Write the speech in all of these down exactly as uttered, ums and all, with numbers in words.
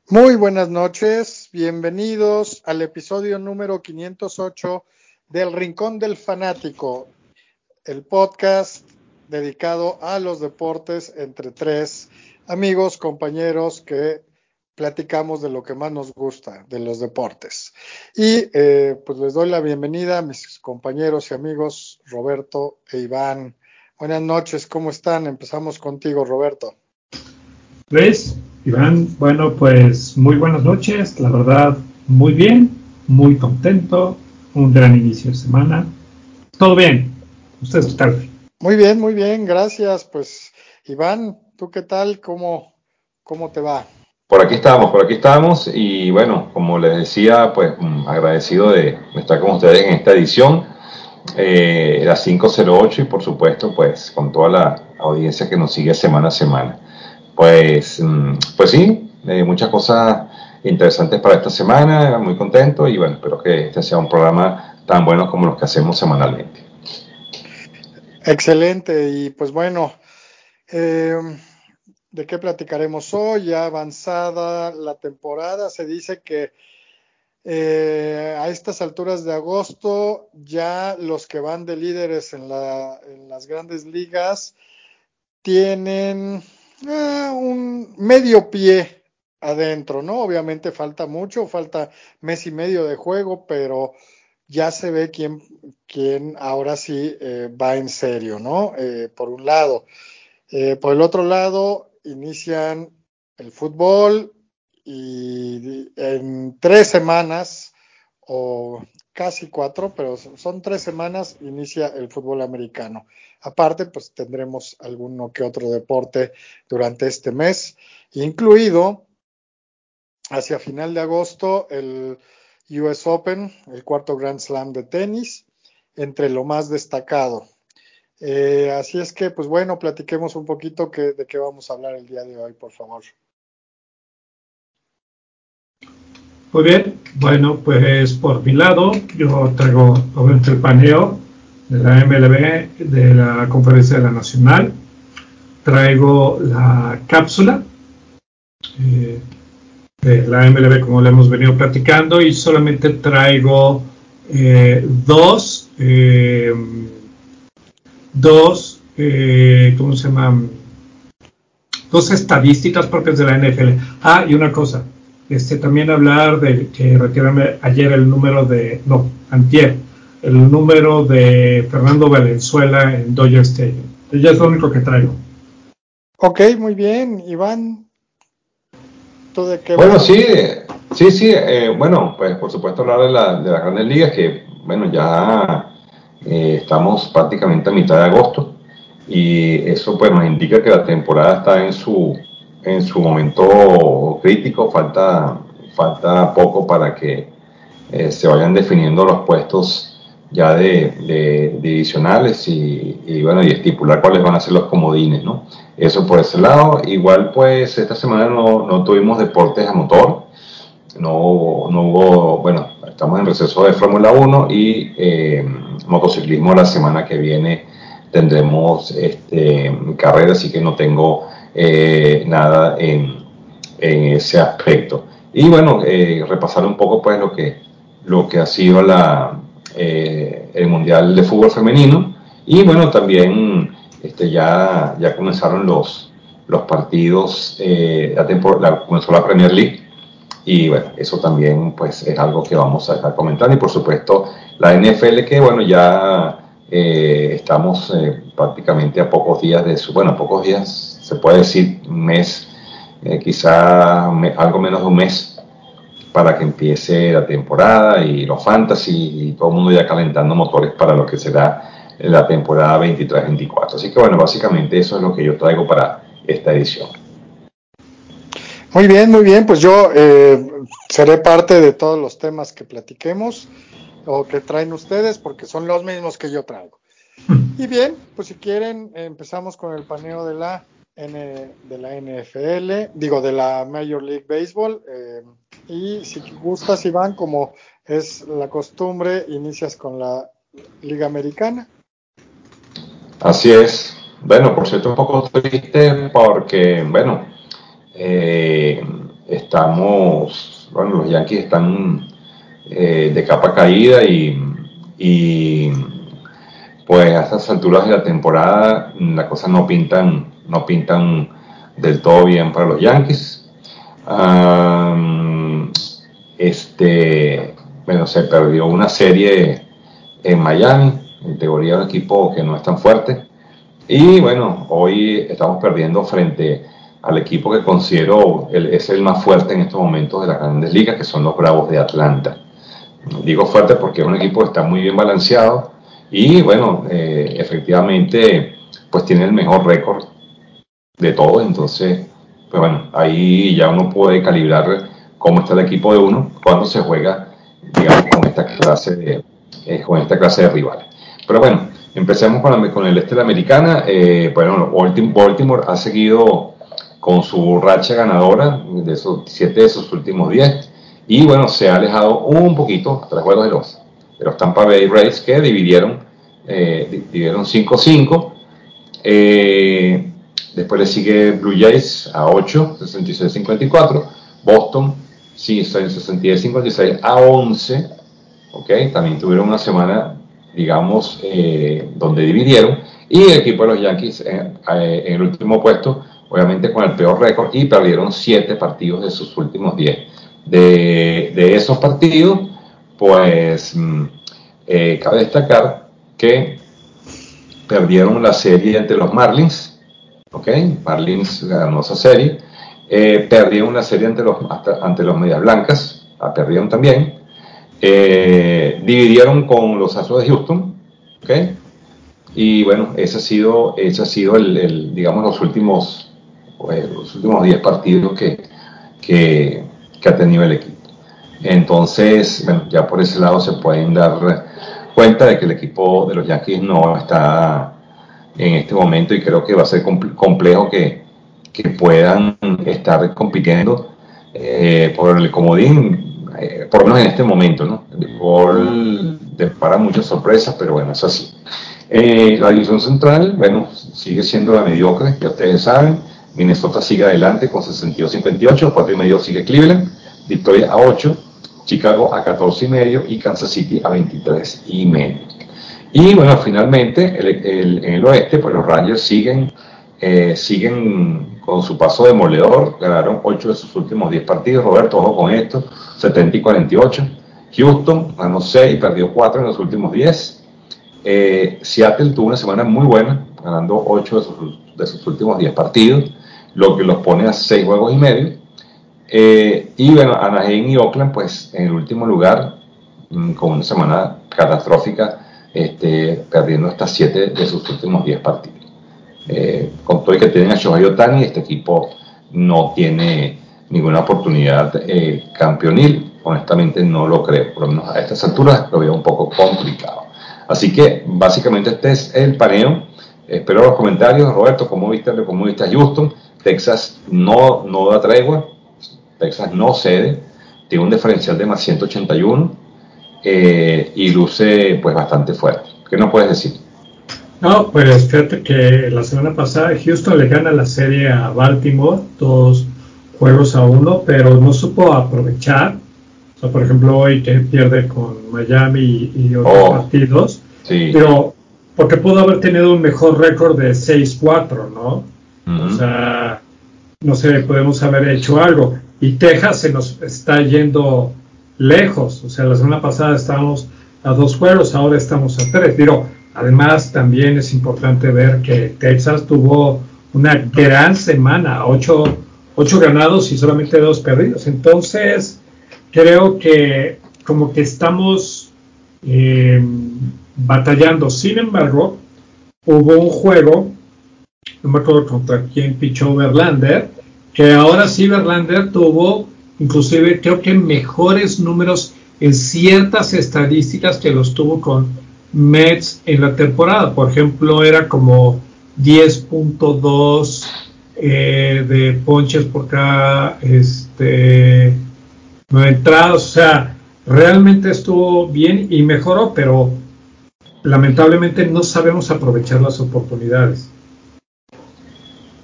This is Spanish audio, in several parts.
Muy buenas noches, bienvenidos al episodio número quinientos ocho del Rincón del Fanático, el podcast dedicado a los deportes entre tres amigos, compañeros que platicamos de lo que más nos gusta, de los deportes. Y eh, pues les doy la bienvenida a mis compañeros y amigos Roberto e Iván. Buenas noches, ¿cómo están? Empezamos contigo, Roberto. Luis, Iván, bueno, pues muy buenas noches, la verdad, muy bien, muy contento, un gran inicio de semana, todo bien, ¿ustedes qué tal? Muy bien, muy bien, gracias. Pues Iván, ¿tú qué tal? ¿Cómo, cómo te va? Por aquí estamos, por aquí estamos y bueno, como les decía, pues mm, agradecido de estar con ustedes en esta edición, eh, la quinientos ocho y por supuesto pues con toda la audiencia que nos sigue semana a semana. Pues, mm, pues sí, eh, muchas cosas interesantes para esta semana, muy contento y bueno, espero que este sea un programa tan bueno como los que hacemos semanalmente. Excelente, y pues bueno, eh, ¿de qué platicaremos hoy? Ya avanzada la temporada, se dice que eh, a estas alturas de agosto ya los que van de líderes en, la, en las grandes ligas tienen eh, un medio pie adentro, ¿no? Obviamente falta mucho, falta mes y medio de juego, pero ya se ve quién, quién ahora sí eh, va en serio, ¿no? Eh, por un lado. Eh, por el otro lado, inician el fútbol y en tres semanas o casi cuatro, pero son tres semanas, inicia el fútbol americano. Aparte, pues tendremos alguno que otro deporte durante este mes, incluido hacia final de agosto el U S Open, el cuarto Grand Slam de tenis, entre lo más destacado. Eh, así es que, pues bueno, platiquemos un poquito que, de qué vamos a hablar el día de hoy, por favor. Muy bien, bueno, pues por mi lado, yo traigo obviamente el paneo de la M L B, de la Conferencia de la Nacional, traigo la cápsula eh, de la M L B como le hemos venido platicando y solamente traigo eh, dos eh, dos, eh, ¿cómo se llama? Dos estadísticas propias de la N F L. Ah, y una cosa, este, también hablar de que retiraron ayer el número de, no, antier, el número de Fernando Valenzuela en Dodger Stadium. Ya es lo único que traigo. Ok, muy bien, Iván, ¿tú de qué Bueno, vas a sí, hablar? sí, sí, eh, bueno, pues por supuesto hablar de, la, de las grandes ligas que, bueno, ya eh, estamos prácticamente a mitad de agosto y eso pues nos indica que la temporada está en su, en su momento crítico, falta, falta poco para que eh, se vayan definiendo los puestos ya de, de, de divisionales y, y bueno, y estipular cuáles van a ser los comodines, ¿no? Eso por ese lado. Igual pues esta semana no, no tuvimos deportes a motor, no, no hubo, bueno, estamos en receso de Fórmula uno y eh, motociclismo la semana que viene tendremos este, carrera, así que no tengo eh, nada en, en ese aspecto. Y bueno, eh, repasar un poco pues lo que, lo que ha sido la, eh, el Mundial de Fútbol Femenino y bueno, también este, ya, ya comenzaron los, los partidos, eh, la tempor- la, comenzó la Premier League y bueno, eso también pues es algo que vamos a estar comentando y por supuesto la N F L que bueno, ya eh, estamos eh, prácticamente a pocos días de su, bueno, a pocos días, se puede decir un mes, eh, quizá me, algo menos de un mes para que empiece la temporada y los fantasy y todo el mundo ya calentando motores para lo que será la temporada veintitrés veinticuatro. Así que bueno, básicamente eso es lo que yo traigo para esta edición. Muy bien, muy bien, pues yo eh, seré parte de todos los temas que platiquemos o que traen ustedes porque son los mismos que yo traigo. Y bien, pues si quieren, empezamos con el paneo de la, N, de la N F L, digo, de la Major League Baseball. Eh, y si gustas, Iván, como es la costumbre, inicias con la Liga Americana. Así es. Bueno, por cierto, un poco triste porque, bueno, eh, estamos, bueno, los Yankees están eh, de capa caída y, y pues a estas alturas de la temporada las cosas no pintan, no pintan del todo bien para los Yankees. Um, este, bueno, se perdió una serie en Miami, en teoría un equipo que no es tan fuerte. Y bueno, hoy estamos perdiendo frente al equipo que considero el, es el más fuerte en estos momentos de las grandes ligas, que son los Bravos de Atlanta. Digo fuerte porque es un equipo que está muy bien balanceado y bueno, eh, efectivamente, pues tiene el mejor récord de todos. Entonces, pues bueno, ahí ya uno puede calibrar cómo está el equipo de uno cuando se juega, digamos, con esta clase de, eh, con esta clase de rivales. Pero bueno, empecemos con, la, con el este de la americana. Eh, bueno, Baltimore ha seguido con su racha ganadora de esos siete de sus últimos diez y bueno, se ha alejado un poquito a tres juegos de los, de los Tampa Bay Rays, que dividieron eh, dividieron cinco cinco. Eh, después le sigue Blue Jays a ocho, sesenta y seis cincuenta y cuatro. Boston, sí, sesenta y seis cincuenta y seis a once. Okay, también tuvieron una semana, digamos, eh, donde dividieron. Y el equipo de los Yankees en, en el último puesto, obviamente con el peor récord, y perdieron siete partidos de sus últimos diez. De, de esos partidos, pues eh, cabe destacar que perdieron la serie ante los Marlins, ¿ok? Marlins ganó esa serie. Eh, perdieron la serie ante los, hasta, ante los Medias Blancas, la perdieron también. Eh, dividieron con los Astros de Houston, ¿ok? Y bueno, ese ha sido, ese ha sido el, el digamos, los últimos, pues, los últimos diez partidos que, que, que ha tenido el equipo. Entonces, bueno, ya por ese lado se pueden dar cuenta de que el equipo de los Yankees no está en este momento, y creo que va a ser complejo que, que puedan estar compitiendo eh, por el comodín, eh, por lo menos en este momento, ¿no? El béisbol depara muchas sorpresas, pero bueno, es así. Eh, la división central, bueno, sigue siendo la mediocre, ya ustedes saben. Minnesota sigue adelante con sesenta y dos cincuenta y ocho, cuatro y medio sigue Cleveland, Detroit a ocho, Chicago a catorce y medio y Kansas City a veintitrés y medio. Y bueno, finalmente el, el, en el oeste, pues los Rangers siguen, eh, siguen con su paso demoledor, ganaron ocho de sus últimos diez partidos. Roberto, ojo con esto, setenta y cuarenta y ocho. Houston ganó seis, perdió cuatro en los últimos diez. Eh, Seattle tuvo una semana muy buena, ganando ocho de sus, de sus últimos diez partidos, lo que los pone a seis juegos y medio. Eh, y bueno, Anaheim y Oakland, pues en el último lugar, mmm, con una semana catastrófica, este, perdiendo hasta siete de sus últimos diez partidos. Eh, con todo el que tienen a Shohei Ohtani, este equipo no tiene ninguna oportunidad eh, campeonil. Honestamente no lo creo, por lo menos a estas alturas lo veo un poco complicado. Así que básicamente este es el paneo. Espero los comentarios. Roberto, ¿cómo viste, cómo viste a Houston? Texas no, no da tregua, Texas no cede, tiene un diferencial de más ciento ochenta y uno eh, y luce pues bastante fuerte. ¿Qué nos puedes decir? No, pues fíjate que la semana pasada Houston le gana la serie a Baltimore, dos juegos a uno, pero no supo aprovechar. O sea, por ejemplo, hoy que pierde con Miami y, y otros oh, partidos, sí. Pero porque pudo haber tenido un mejor récord de seis cuatro, ¿no? Uh-huh. O sea, no sé, podemos haber hecho algo. Y Texas se nos está yendo lejos. O sea, la semana pasada estábamos a dos juegos, ahora estamos a tres. Pero además también es importante ver que Texas tuvo una gran semana, ocho, ocho ganados y solamente dos perdidos. Entonces, creo que como que estamos eh, batallando. Sin embargo, hubo un juego, no me acuerdo contra quién pichó Verlander, que ahora sí Verlander tuvo, inclusive creo que mejores números en ciertas estadísticas que los tuvo con Mets en la temporada. Por ejemplo, era como diez punto dos eh, de ponches por cada este, nueve entradas. O sea, realmente estuvo bien y mejoró, pero lamentablemente no sabemos aprovechar las oportunidades.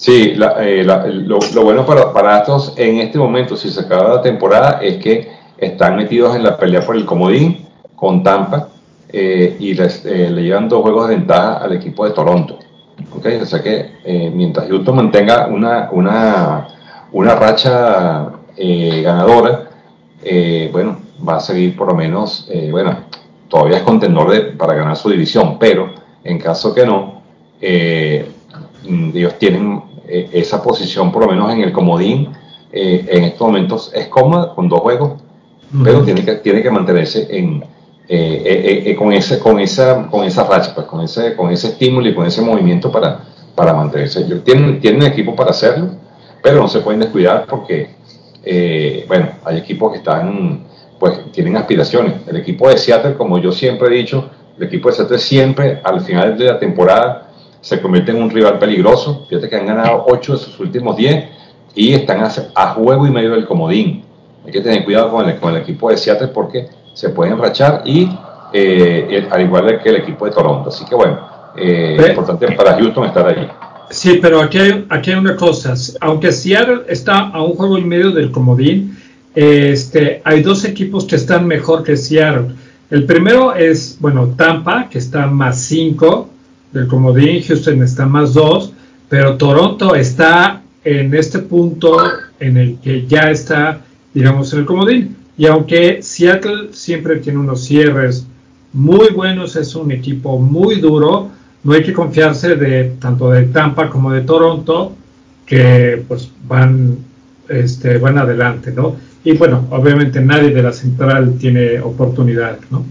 Sí, la, eh, la, lo, lo bueno para, para Astros en este momento, si se acaba la temporada, es que están metidos en la pelea por el comodín con Tampa eh, y les, eh, le llevan dos juegos de ventaja al equipo de Toronto. ¿Okay? O sea que eh, mientras Houston mantenga una, una, una racha eh, ganadora, eh, bueno, va a seguir por lo menos, eh, bueno, todavía es contendor de, para ganar su división, pero en caso que no, eh, ellos tienen eh, esa posición por lo menos en el comodín, eh, en estos momentos es cómoda con dos juegos, uh-huh. pero tiene que, tiene que mantenerse en, eh, eh, eh, con, ese, con, esa, con esa racha, pues, con, ese, con ese estímulo y con ese movimiento para, para mantenerse. Tienen, tienen equipo para hacerlo, pero no se pueden descuidar porque, eh, bueno, hay equipos que están, pues, tienen aspiraciones. El equipo de Seattle, como yo siempre he dicho, el equipo de Seattle siempre, al final de la temporada, se convierte en un rival peligroso. Fíjate que han ganado ocho de sus últimos diez y están a, a juego y medio del comodín. Hay que tener cuidado con el, con el equipo de Seattle porque se pueden rachar y eh, al igual que el equipo de Toronto. Así que bueno, eh, es importante para Houston estar allí. Sí, pero aquí hay, aquí hay una cosa. Aunque Seattle está a un juego y medio del comodín, este, hay dos equipos que están mejor que Seattle. El primero es, bueno, Tampa, que está más cinco del comodín, Houston está más dos, pero Toronto está en este punto en el que ya está, digamos, en el comodín. Y aunque Seattle siempre tiene unos cierres muy buenos, es un equipo muy duro, no hay que confiarse de tanto de Tampa como de Toronto, que pues van, este, van adelante, ¿no? Y bueno, obviamente nadie de la central tiene oportunidad, ¿no?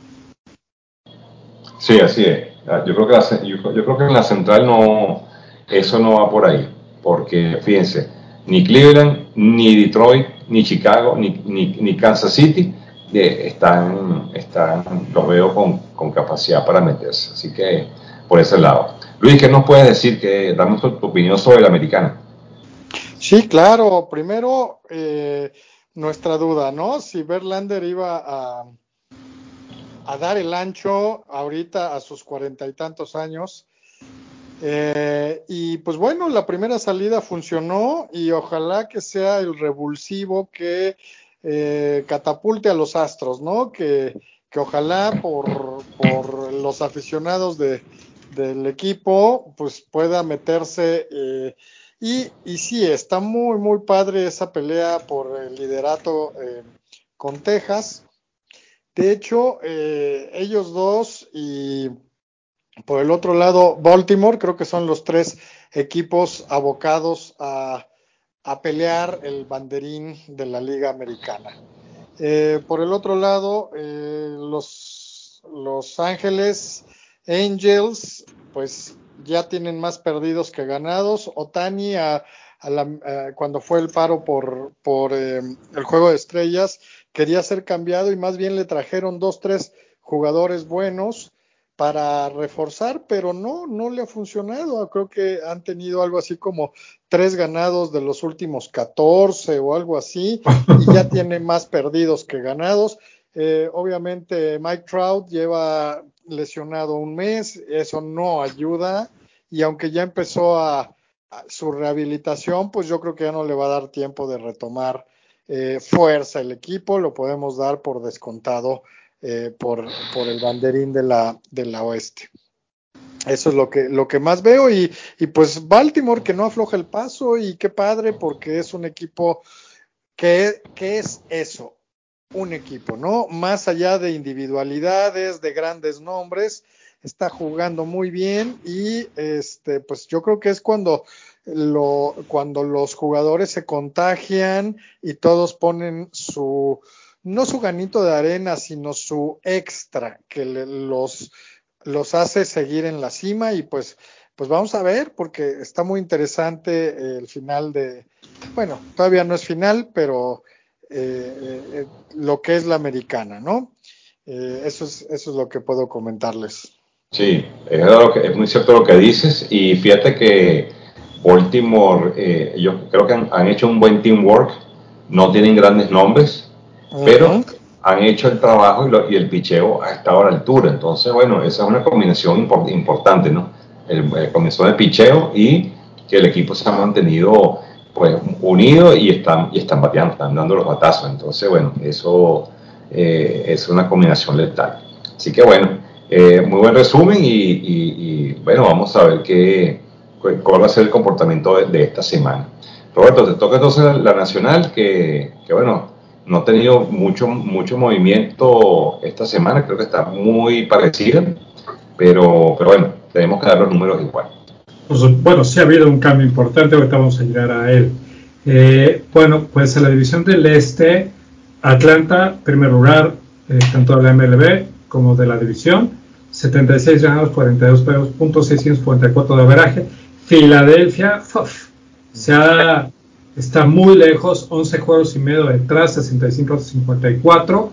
Sí, así es. Yo creo que, la, yo, yo creo que en la central no, eso no va por ahí, porque fíjense, ni Cleveland, ni Detroit, ni Chicago, ni, ni, ni Kansas City eh, están, están, los veo con, con capacidad para meterse. Así que por ese lado. Luis, ¿qué nos puedes decir? Que damos tu, tu opinión sobre la americana. Sí, claro. Primero, eh, nuestra duda, ¿no? Si Verlander iba a, a dar el ancho ahorita a sus cuarenta y tantos años. Eh, y pues bueno, la primera salida funcionó y ojalá que sea el revulsivo que eh, catapulte a los Astros, ¿no? Que, que ojalá por, por los aficionados de, del equipo pues pueda meterse eh, y, y sí, está muy muy padre esa pelea por el liderato eh, con Texas. De hecho, eh, ellos dos y por el otro lado, Baltimore, creo que son los tres equipos abocados a, a pelear el banderín de la Liga Americana. Eh, por el otro lado, eh, los, los Ángeles Angels, pues ya tienen más perdidos que ganados. Otani, a, a la, a, cuando fue el paro por, por eh, el Juego de Estrellas, quería ser cambiado y más bien le trajeron dos, tres jugadores buenos para reforzar, pero no, no le ha funcionado. Creo que han tenido algo así como tres ganados de los últimos catorce o algo así, y ya tiene más perdidos que ganados. Eh, obviamente Mike Trout lleva lesionado un mes, eso no ayuda, y aunque ya empezó a, a su rehabilitación, pues yo creo que ya no le va a dar tiempo de retomar eh, fuerza el equipo, lo podemos dar por descontado eh, por, por el banderín de la, de la oeste. Eso es lo que, lo que más veo y, y pues Baltimore que no afloja el paso y qué padre porque es un equipo que, que es eso, un equipo, ¿no? Más allá de individualidades, de grandes nombres, está jugando muy bien y este, pues yo creo que es cuando, lo, cuando los jugadores se contagian y todos ponen su, no su granito de arena, sino su extra, que le, los los hace seguir en la cima y pues, pues vamos a ver porque está muy interesante el final de, bueno, todavía no es final, pero eh, eh, lo que es la americana, ¿no? Eh, eso es, eso es lo que puedo comentarles. Sí, es, lo que, es muy cierto lo que dices y fíjate que Baltimore, eh, yo creo que han, han hecho un buen teamwork, no tienen grandes nombres, uh-huh. pero han hecho el trabajo y, lo, y el picheo ha estado a la altura. Entonces, bueno, esa es una combinación import, importante, ¿no? El, el combinación de picheo y que el equipo se ha mantenido pues unido y están, y están bateando, están dando los batazos. Entonces, bueno, eso eh, es una combinación letal. Así que bueno, eh, muy buen resumen y, y, y bueno, vamos a ver qué, cuál va a ser el comportamiento de, de esta semana. Roberto, te toca entonces la, la nacional, que, que bueno, no ha tenido mucho, mucho movimiento esta semana, creo que está muy parecida, pero, pero bueno, tenemos que dar los números igual. Pues, bueno, sí ha habido un cambio importante, ahorita vamos a llegar a él. Eh, bueno, pues en la división del este, Atlanta, primer lugar, eh, tanto de la M L B como de la división, setenta y seis ganados, cuarenta y dos perdidos, punto seiscientos cuarenta y cuatro de averaje. Filadelfia, uf, se ha, está muy lejos, once juegos y medio detrás, sesenta y cinco cincuenta y cuatro.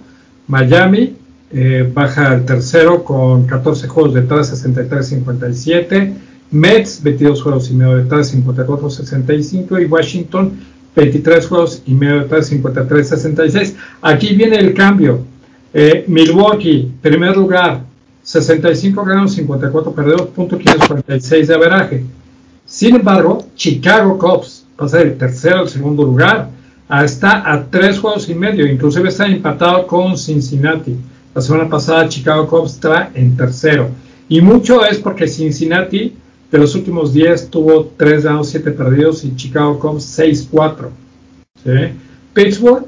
Miami eh, baja al tercero con catorce juegos detrás, sesenta y tres cincuenta y siete. Mets, veintidós juegos y medio detrás, cincuenta y cuatro sesenta y cinco. Y Washington, veintitrés juegos y medio detrás, cincuenta y tres sesenta y seis. Aquí viene el cambio. Eh, Milwaukee, primer lugar, sesenta y cinco ganados, cincuenta y cuatro perdidos, punto quinientos cuarenta y seis de averaje. Sin embargo, Chicago Cubs pasa del tercero al segundo lugar. Está a tres juegos y medio, inclusive está empatado con Cincinnati. La semana pasada Chicago Cubs está en tercero. Y mucho es porque Cincinnati de los últimos diez tuvo tres ganados, siete perdidos y Chicago Cubs seis cuatro. ¿Sí? Pittsburgh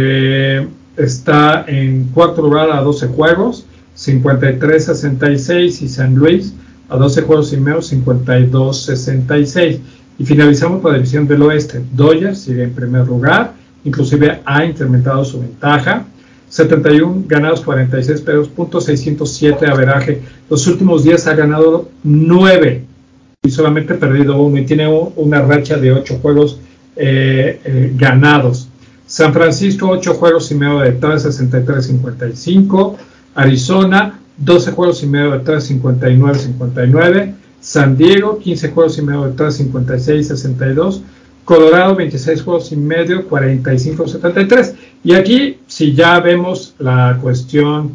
eh, está en cuarto lugar a doce juegos, cincuenta y tres sesenta y seis, y San Luis a doce juegos y medio, cincuenta y dos sesenta y seis. Y finalizamos con la división del oeste. Dodgers sigue en primer lugar, inclusive ha incrementado su ventaja, setenta y uno ganados, cuarenta y seis perdidos, punto seiscientos siete averaje. Los últimos diez ha ganado nueve y solamente perdido uno, y tiene una racha de ocho juegos eh, eh, ganados. San Francisco, ocho juegos y medio detrás, sesenta y tres cincuenta y cinco. Arizona, doce juegos y medio detrás, cincuenta y nueve cincuenta y nueve. San Diego, quince juegos y medio detrás, cincuenta y seis sesenta y dos. Colorado, veintiséis juegos y medio, cuarenta y cinco setenta y tres. Y aquí, si ya vemos la cuestión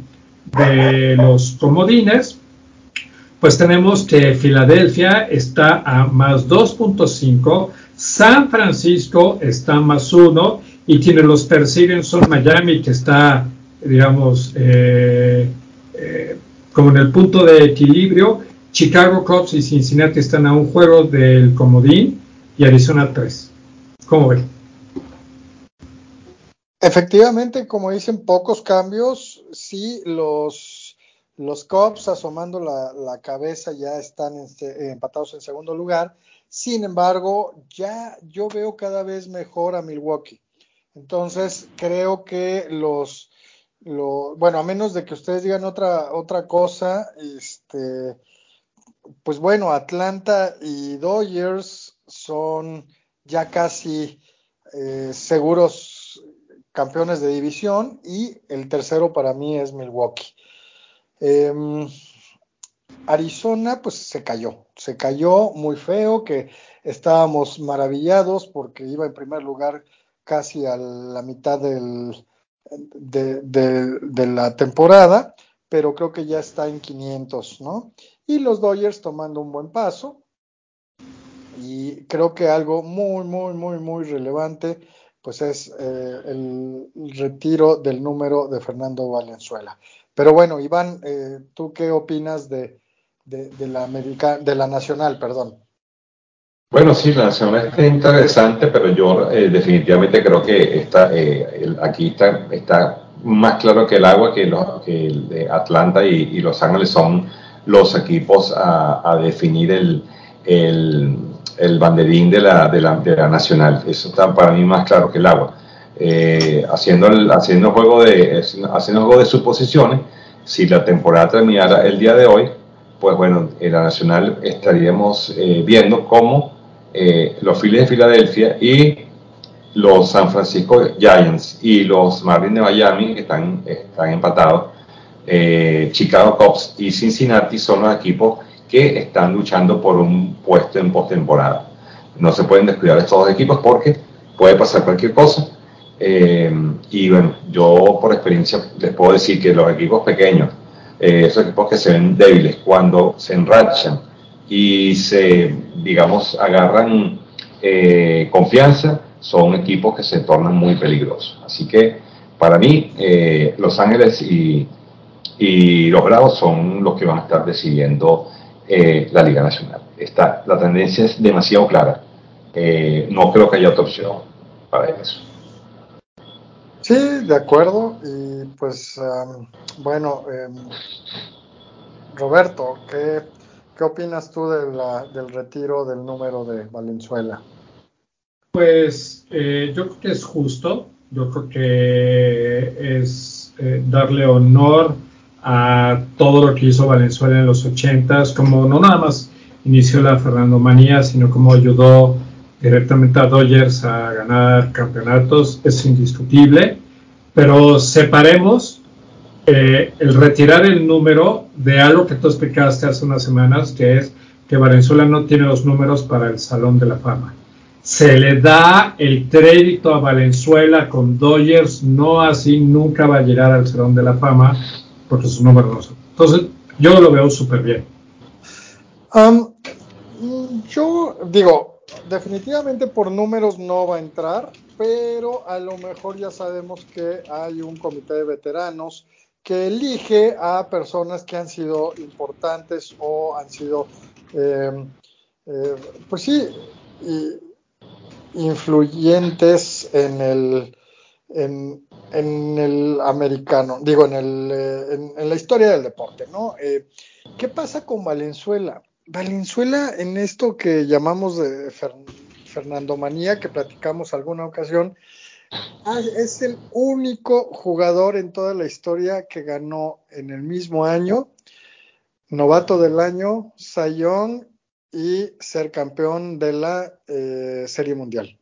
de los comodines, pues tenemos que Filadelfia está a más dos punto cinco, San Francisco está más uno, y quienes los persiguen son Miami, que está, digamos, eh, eh, como en el punto de equilibrio. Chicago Cubs y Cincinnati están a un juego del comodín, y Arizona tres. ¿Cómo ven? Efectivamente, como dicen, pocos cambios. Sí, los, los Cubs asomando la, la cabeza ya están en, eh, empatados en segundo lugar. Sin embargo, ya yo veo cada vez mejor a Milwaukee. Entonces, creo que los, los bueno, a menos de que ustedes digan otra, otra cosa, este, pues bueno, Atlanta y Dodgers son ya casi eh, seguros campeones de división, y el tercero para mí es Milwaukee. Eh, Arizona pues se cayó, se cayó muy feo, que estábamos maravillados porque iba en primer lugar casi a la mitad del, de, de, de la temporada, pero creo que ya está en quinientos, ¿no? Y los Dodgers tomando un buen paso, y creo que algo muy, muy, muy, muy relevante pues es eh, el retiro del número de Fernando Valenzuela. Pero bueno, Iván, eh, ¿tú qué opinas de, de, de la America, de la Nacional, perdón? Bueno, sí, la nacional está interesante, pero yo eh, definitivamente creo que está, eh, el, aquí está, está más claro que el agua que, lo, que el de Atlanta y, y Los Ángeles son los equipos a, a definir el, el, el banderín de la, de, la, de la nacional. Eso está para mí más claro que el agua. Eh, haciendo, el, haciendo, juego de, haciendo juego de suposiciones, si la temporada terminara el día de hoy, pues bueno, en la nacional estaríamos eh, viendo cómo eh, los Phillies de Filadelfia y los San Francisco Giants y los Marlins de Miami, que están, están empatados, eh, Chicago Cubs y Cincinnati son los equipos que están luchando por un puesto en postemporada. No se pueden descuidar estos dos equipos porque puede pasar cualquier cosa. Eh, y bueno, yo por experiencia les puedo decir que los equipos pequeños, eh, esos equipos que se ven débiles, cuando se enrachan y se, digamos, agarran eh, confianza, son equipos que se tornan muy peligrosos. Así que para mí, eh, Los Ángeles y, y los Bravos son los que van a estar decidiendo eh, la Liga Nacional. Esta, la tendencia es demasiado clara. Eh, no creo que haya otra opción para eso. Sí, de acuerdo. Y pues, um, bueno, um, Roberto, ¿qué, qué opinas tú de la, del retiro del número de Valenzuela? Pues eh, yo creo que es justo, yo creo que es eh, darle honor a todo lo que hizo Valenzuela en los ochentas, como no nada más inició la Fernandomanía, sino como ayudó directamente a Dodgers a ganar campeonatos, es indiscutible, pero separemos eh, el retirar el número de algo que tú explicaste hace unas semanas, que es que Valenzuela no tiene los números para el Salón de la Fama. Se le da el crédito a Valenzuela con Dodgers, no así nunca va a llegar al Salón de la Fama porque sus números no son. Entonces, yo lo veo súper bien. Um, yo digo, definitivamente por números no va a entrar, pero a lo mejor ya sabemos que hay un comité de veteranos que elige a personas que han sido importantes o han sido, eh, eh, pues sí, y, influyentes en el, en, en el americano, digo, en, el, eh, en, en, la historia del deporte, ¿no? Eh, ¿Qué pasa con Valenzuela? Valenzuela, en esto que llamamos de Fer, Fernandomanía, que platicamos alguna ocasión, es el único jugador en toda la historia que ganó en el mismo año novato del año, Cy Young y ser campeón de la eh, Serie Mundial.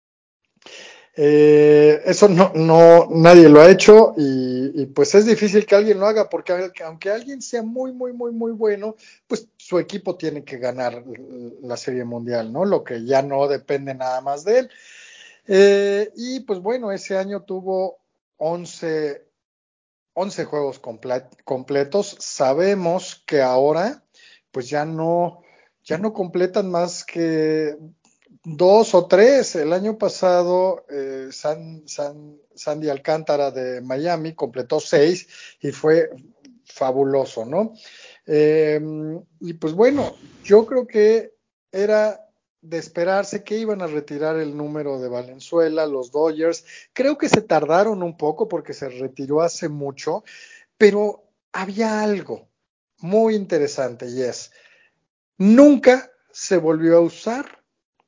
Eh, eso no, no, nadie lo ha hecho y, y pues es difícil que alguien lo haga porque aunque alguien sea muy, muy, muy, muy bueno, pues su equipo tiene que ganar la Serie Mundial, ¿no? Lo que ya no depende nada más de él. Eh, y pues bueno, ese año tuvo once, once juegos complet, completos. Sabemos que ahora pues ya no, ya no completan más que dos o tres. El año pasado, eh, San, San, Sandy Alcántara de Miami completó seis y fue fabuloso, ¿no? Eh, y pues bueno, yo creo que era de esperarse que iban a retirar el número de Valenzuela, los Dodgers. Creo que se tardaron un poco porque se retiró hace mucho, pero había algo muy interesante y es, nunca se volvió a usar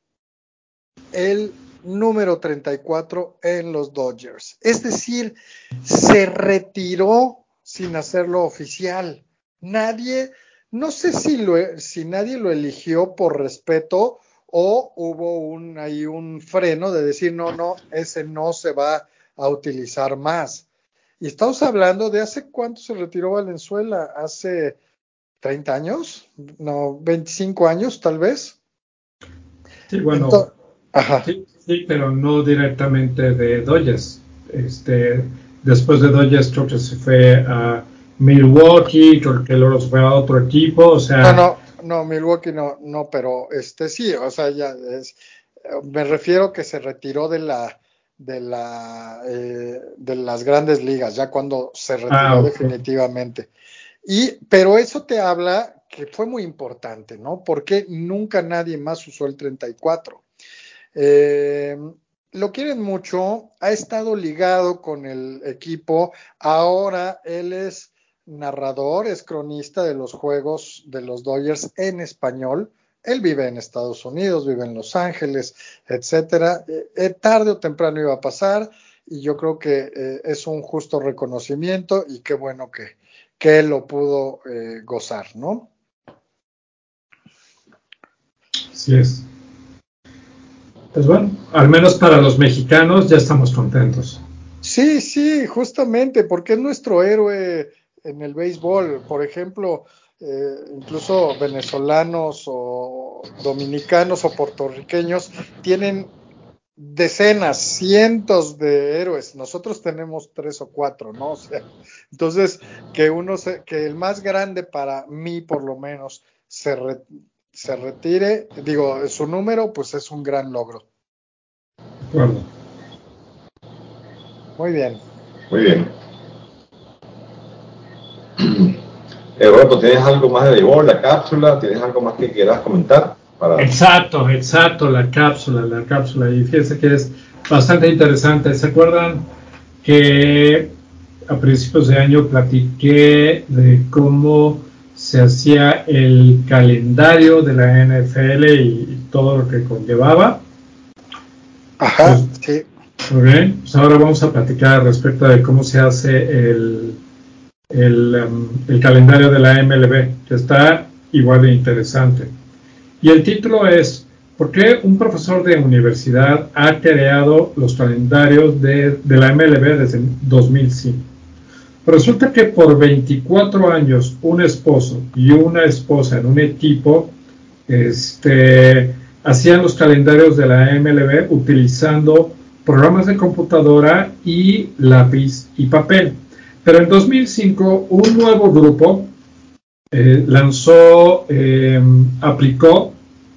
el número treinta y cuatro en los Dodgers. Es decir, se retiró sin hacerlo oficial. Nadie, no sé si, lo, si nadie lo eligió por respeto o hubo un, ahí un freno de decir, no, no, ese no se va a utilizar más. Y estamos hablando de hace cuánto se retiró Valenzuela, hace treinta años, no, veinticinco años tal vez. Sí, bueno, Entonces, ajá. sí, sí, pero no directamente de Dodgers. Este, después de Dodgers creo que se fue a Milwaukee, creo que luego se fue a otro equipo, o No, sea... no, no, Milwaukee no, no, pero este sí, o sea, ya es, me refiero que se retiró de la, de la, eh, de las grandes ligas, ya cuando se Ah, retiró ok. definitivamente. Y, pero eso te habla que fue muy importante, ¿no? Porque nunca nadie más usó el treinta y cuatro. Eh, lo quieren mucho, ha estado ligado con el equipo, ahora él es narrador, es cronista de los juegos de los Dodgers en español. Él vive en Estados Unidos, vive en Los Ángeles, etcétera. Eh, eh, tarde o temprano iba a pasar y yo creo que eh, es un justo reconocimiento y qué bueno que, que él lo pudo eh, gozar, ¿no? Así es. Pues bueno, al menos para los mexicanos ya estamos contentos. Sí, sí, justamente, porque es nuestro héroe en el béisbol. Por ejemplo, eh, incluso venezolanos o dominicanos o puertorriqueños tienen decenas, cientos de héroes. Nosotros tenemos tres o cuatro, ¿no? O sea, entonces, que uno se, que el más grande para mí, por lo menos, se, re, se retire, digo, su número, pues es un gran logro. De acuerdo. Muy bien. Muy bien. Eh, Roberto, ¿tienes algo más de béisbol, la cápsula? ¿Tienes algo más que quieras comentar? Para... Exacto, exacto, la cápsula, la cápsula. Y fíjense que es bastante interesante. ¿Se acuerdan que a principios de año platiqué de cómo se hacía el calendario de la N F L y todo lo que conllevaba? Ajá, Pues, sí. muy bien, pues ahora vamos a platicar respecto de cómo se hace el, el, um, el calendario de la M L B, que está igual de interesante. Y el título es, ¿por qué un profesor de universidad ha creado los calendarios de, de la M L B desde dos mil cinco? Resulta que por veinticuatro años un esposo y una esposa en un equipo este, hacían los calendarios de la M L B utilizando programas de computadora y lápiz y papel. Pero en dos mil cinco un nuevo grupo eh, lanzó, eh, aplicó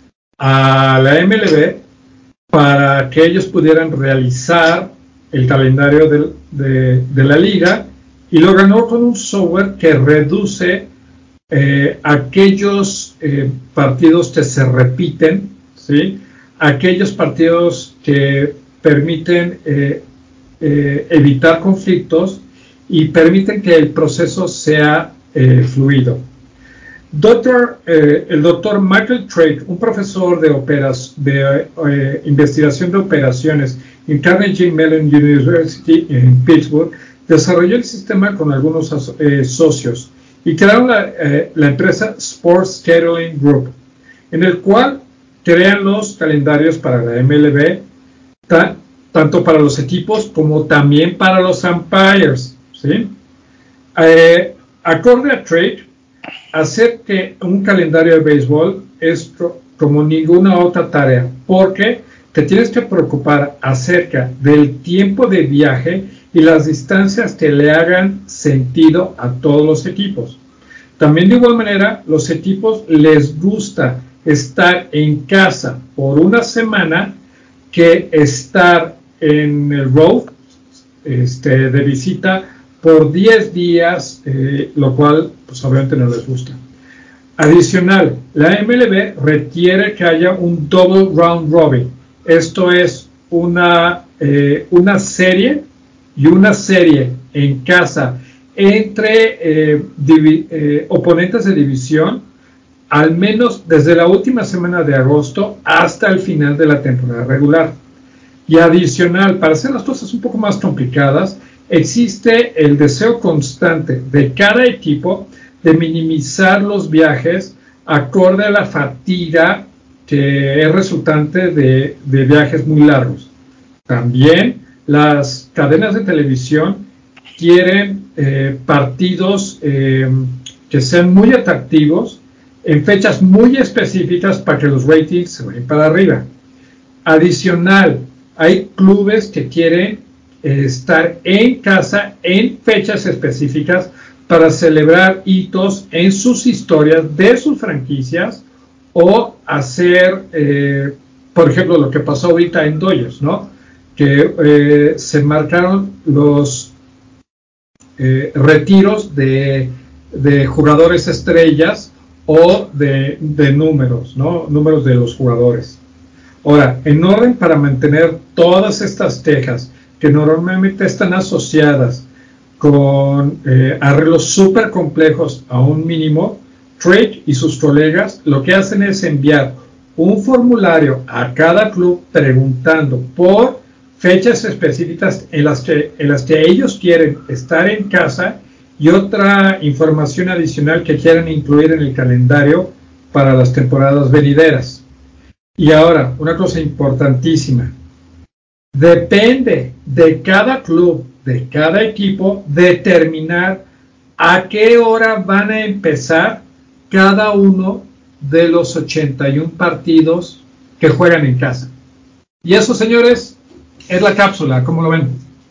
a la M L B para que ellos pudieran realizar el calendario de, de, de la liga, y lo ganó con un software que reduce eh, aquellos eh, partidos que se repiten, ¿sí? Aquellos partidos que permiten eh, eh, evitar conflictos y permiten que el proceso sea eh, fluido. Doctor, eh, el doctor Michael Trade, un profesor de, operas, de eh, investigación de operaciones en Carnegie Mellon University en Pittsburgh, desarrolló el sistema con algunos eh, socios y crearon la, eh, la empresa Sports Scheduling Group, en el cual crean los calendarios para la M L B, ta, tanto para los equipos como también para los umpires, ¿sí? Eh, acorde a Trade, hacer que un calendario de béisbol es como ninguna otra tarea, porque te tienes que preocupar acerca del tiempo de viaje y las distancias que le hagan sentido a todos los equipos. También de igual manera, los equipos les gusta estar en casa por una semana que estar en el road este, de visita por diez días, eh, lo cual pues obviamente no les gusta. Adicional, la M L B requiere que haya un double round robin. Esto es una, eh, una serie y una serie en casa entre eh, divi- eh, oponentes de división, al menos desde la última semana de agosto hasta el final de la temporada regular. Y adicional, para hacer las cosas un poco más complicadas, existe el deseo constante de cada equipo de minimizar los viajes acorde a la fatiga que es resultante de, de viajes muy largos. También las cadenas de televisión quieren eh, partidos eh, que sean muy atractivos en fechas muy específicas para que los ratings se vayan para arriba. Adicional, hay clubes que quieren eh, estar en casa en fechas específicas para celebrar hitos en sus historias de sus franquicias o hacer, eh, por ejemplo, lo que pasó ahorita en Dodgers, ¿no? Que eh, se marcaron los eh, retiros de, de jugadores estrellas o de, de números, ¿no? Números de los jugadores. Ahora, en orden para mantener todas estas quejas que normalmente están asociadas con eh, arreglos súper complejos a un mínimo, Trade y sus colegas lo que hacen es enviar un formulario a cada club preguntando por fechas específicas en las que, en las que ellos quieren estar en casa y otra información adicional que quieran incluir en el calendario para las temporadas venideras. Y ahora, una cosa importantísima. Depende de cada club, de cada equipo, determinar a qué hora van a empezar cada uno de los ochenta y uno partidos que juegan en casa. Y eso, señores, es la cápsula. ¿Cómo lo ven?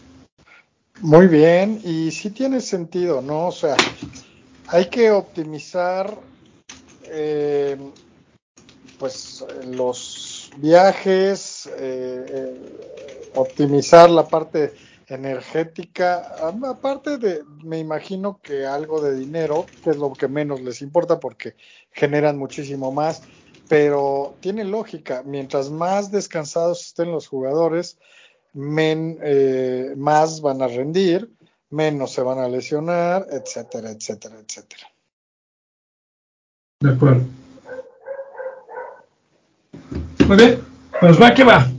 Muy bien, y sí tiene sentido, ¿no? O sea, hay que optimizar eh, pues los viajes, eh, eh, optimizar la parte energética, aparte de, me imagino que algo de dinero, que es lo que menos les importa porque generan muchísimo más, pero tiene lógica, mientras más descansados estén los jugadores, men, eh, más van a rendir, menos se van a lesionar, etcétera, etcétera, etcétera. De acuerdo. Muy bien, pues va que va.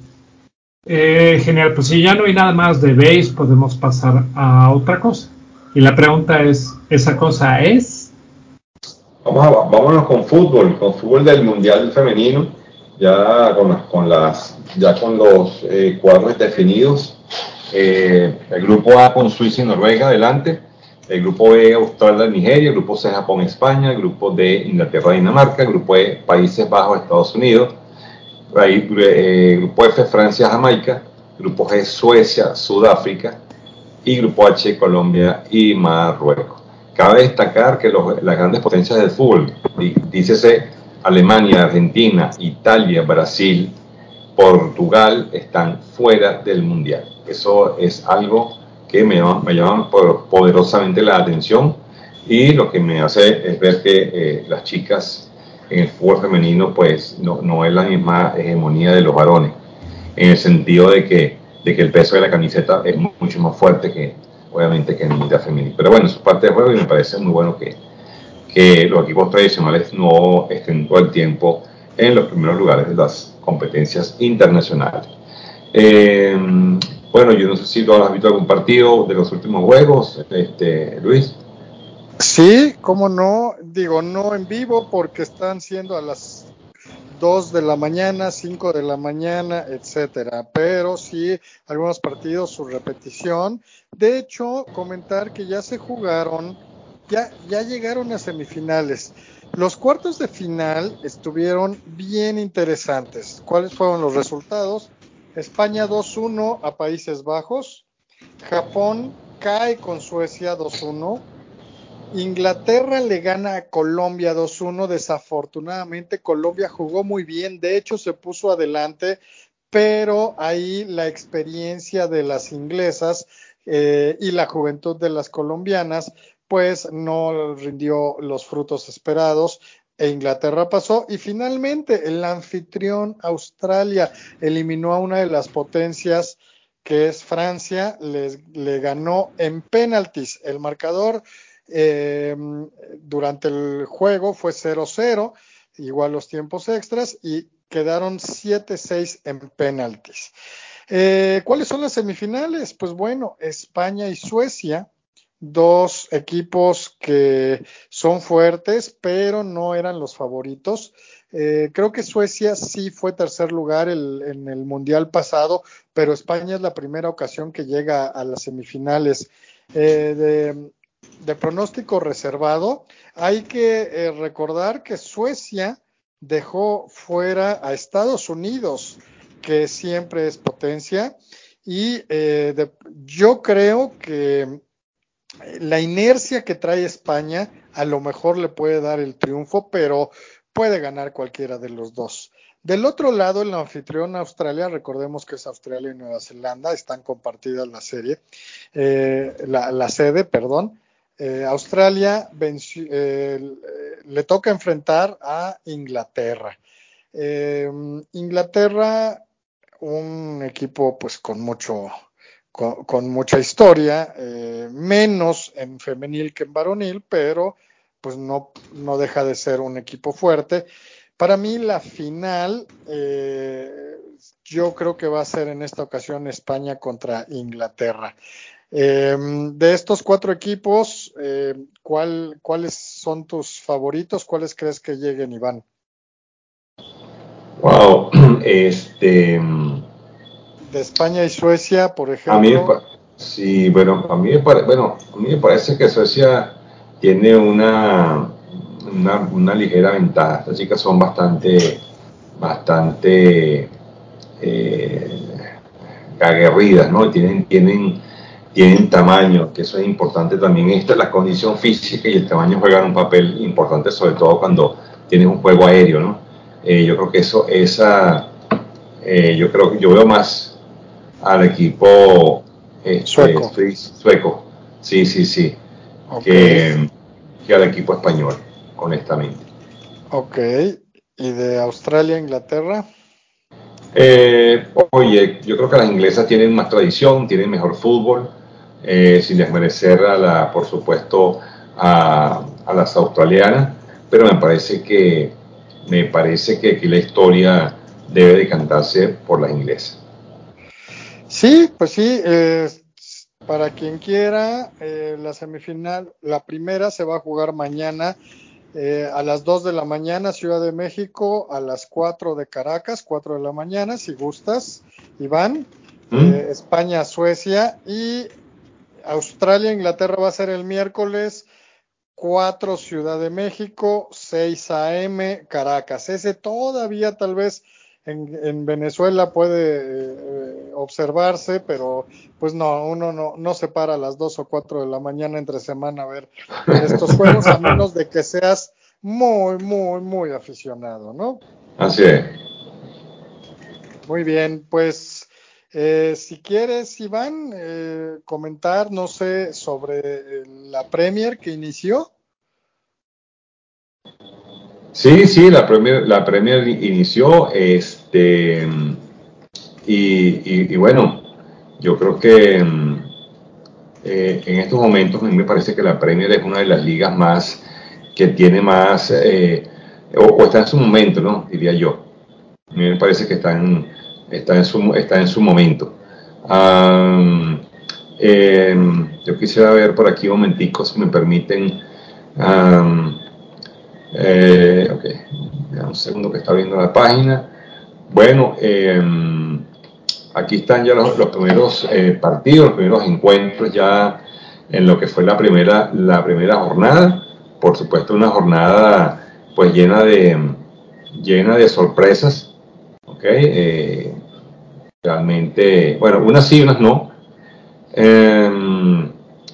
Eh, genial, pues si ya no hay nada más de base, podemos pasar a otra cosa. Y la pregunta es, ¿esa cosa es? Vamos a, vámonos con fútbol, con fútbol del Mundial Femenino, ya con, las, con, las, ya con los eh, cuadros definidos. Eh, el grupo A con Suiza y Noruega adelante, el grupo B Australia y Nigeria, el grupo C Japón y España, el grupo D Inglaterra y Dinamarca, el grupo E Países Bajos Estados Unidos, el eh, grupo F Francia Jamaica, grupo G Suecia Sudáfrica y grupo H Colombia y Marruecos. Cabe destacar que los, las grandes potencias del fútbol, dícese Alemania, Argentina, Italia, Brasil, Portugal, están fuera del Mundial. Eso es algo que me llama, me llama poderosamente la atención, y lo que me hace es ver que eh, las chicas en el fútbol femenino pues no, no es la misma hegemonía de los varones, en el sentido de que, de que el peso de la camiseta es mucho más fuerte que obviamente que en el Mundial femenino. Pero bueno, eso es parte del juego y me parece muy bueno que, que los equipos tradicionales no estén todo el tiempo en los primeros lugares de las competencias internacionales. Eh, bueno, yo no sé si tú has visto algún partido de los últimos juegos, este, Luis. Sí, cómo no, digo, no en vivo porque están siendo a las dos de la mañana, cinco de la mañana, etcétera, pero sí algunos partidos su repetición. De hecho, comentar que ya se jugaron, ya, ya llegaron a semifinales. Los cuartos de final estuvieron bien interesantes. ¿Cuáles fueron los resultados? España dos uno a Países Bajos, Japón cae con Suecia dos uno, Inglaterra le gana a Colombia dos uno. Desafortunadamente Colombia jugó muy bien, de hecho se puso adelante, pero ahí la experiencia de las inglesas eh, y la juventud de las colombianas pues no rindió los frutos esperados e Inglaterra pasó. Y finalmente el anfitrión Australia eliminó a una de las potencias que es Francia, les, le ganó en penaltis. El marcador eh, durante el juego fue cero cero, igual los tiempos extras, y quedaron siete seis en penaltis. Eh, ¿Cuáles son las semifinales? Pues bueno, España y Suecia, dos equipos que son fuertes, pero no eran los favoritos. Eh, creo que Suecia sí fue tercer lugar el, en el Mundial pasado, pero España es la primera ocasión que llega a las semifinales. Eh, de, de pronóstico reservado, hay que eh, recordar que Suecia dejó fuera a Estados Unidos, que siempre es potencia, y eh, de, yo creo que la inercia que trae España a lo mejor le puede dar el triunfo, pero puede ganar cualquiera de los dos. Del otro lado, el anfitrión Australia, recordemos que es Australia y Nueva Zelanda, están compartidas la serie, eh, la, la sede, perdón. Eh, Australia venció, eh, le toca enfrentar a Inglaterra. Eh, Inglaterra, un equipo pues con mucho, con, con mucha historia, eh, menos en femenil que en varonil, pero pues no, no deja de ser un equipo fuerte. Para mí la final, eh, yo creo que va a ser en esta ocasión España contra Inglaterra. Eh, de estos cuatro equipos, eh, ¿cuál, ¿cuáles son tus favoritos? ¿Cuáles crees que lleguen, Iván? Wow, este... De España y Suecia, por A mí, ejemplo. sí, bueno, a mí me parece, bueno, a mí me parece que Suecia tiene una, una, una ligera ventaja. Estas chicas son bastante, bastante eh, aguerridas, ¿no? Tienen, tienen, tienen tamaño, que eso es importante también. Esta, la condición física y el tamaño juegan un papel importante, sobre todo cuando tienes un juego aéreo, ¿no? Eh, yo creo que eso, esa, eh, yo creo que yo veo más al equipo este, Sueco. suizo, sueco, sí, sí, sí, Ok. que, que al equipo español, honestamente. Ok. ¿Y de Australia, Inglaterra? Eh, oye, yo creo que las inglesas tienen más tradición, tienen mejor fútbol, eh, sin desmerecer a la, por supuesto, a, a las australianas, pero me parece que me parece que aquí la historia debe decantarse por las inglesas. Sí, pues sí. Eh, para quien quiera, eh, la semifinal, la primera se va a jugar mañana eh, a las dos de la mañana, Ciudad de México, a las cuatro de Caracas, cuatro de la mañana, si gustas, Iván. ¿Mm? Eh, España, Suecia y Australia, Inglaterra va a ser el miércoles cuatro Ciudad de México, seis a eme Caracas. Ese todavía tal vez en, en Venezuela puede eh, observarse, pero pues no, uno no, no se para a las dos o cuatro de la mañana entre semana a ver estos juegos, a menos de que seas muy, muy, muy aficionado, ¿no? Así es. Muy bien, pues eh, si quieres, Iván, eh, comentar, no sé, sobre eh, la Premier que inició. Sí, sí, la Premier, la Premier inició, este, y, y, y bueno, yo creo que eh, en estos momentos a mí me parece que la Premier es una de las ligas más que tiene más, eh, o, o está en su momento, ¿no? Diría yo. A mí me parece que está en, está en, su, está en su momento. Um, eh, yo quisiera ver por aquí un momentico, si me permiten. Um, eh, ok, un segundo que está abriendo la página. Bueno, eh, aquí están ya los, los primeros eh, partidos, los primeros encuentros ya en lo que fue la primera, la primera jornada. Por supuesto, una jornada pues llena de, llena de sorpresas. ¿Okay? Eh, realmente, bueno, unas sí, unas no. Eh,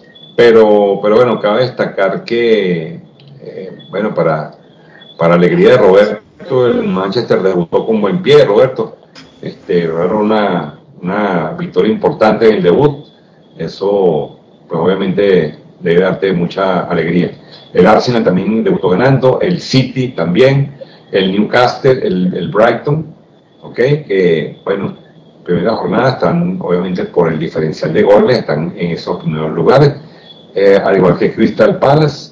pero, pero bueno, cabe destacar que, eh, bueno, para, para alegría de Roberto, el Manchester debutó con buen pie, Roberto. Este, lograron una, una victoria importante en el debut. Eso, pues obviamente, debe darte mucha alegría. El Arsenal también debutó ganando, el City también, el Newcastle, el, el Brighton, ¿ok? Que, bueno, primera jornada están, obviamente, por el diferencial de goles, están en esos primeros lugares, eh, al igual que Crystal Palace.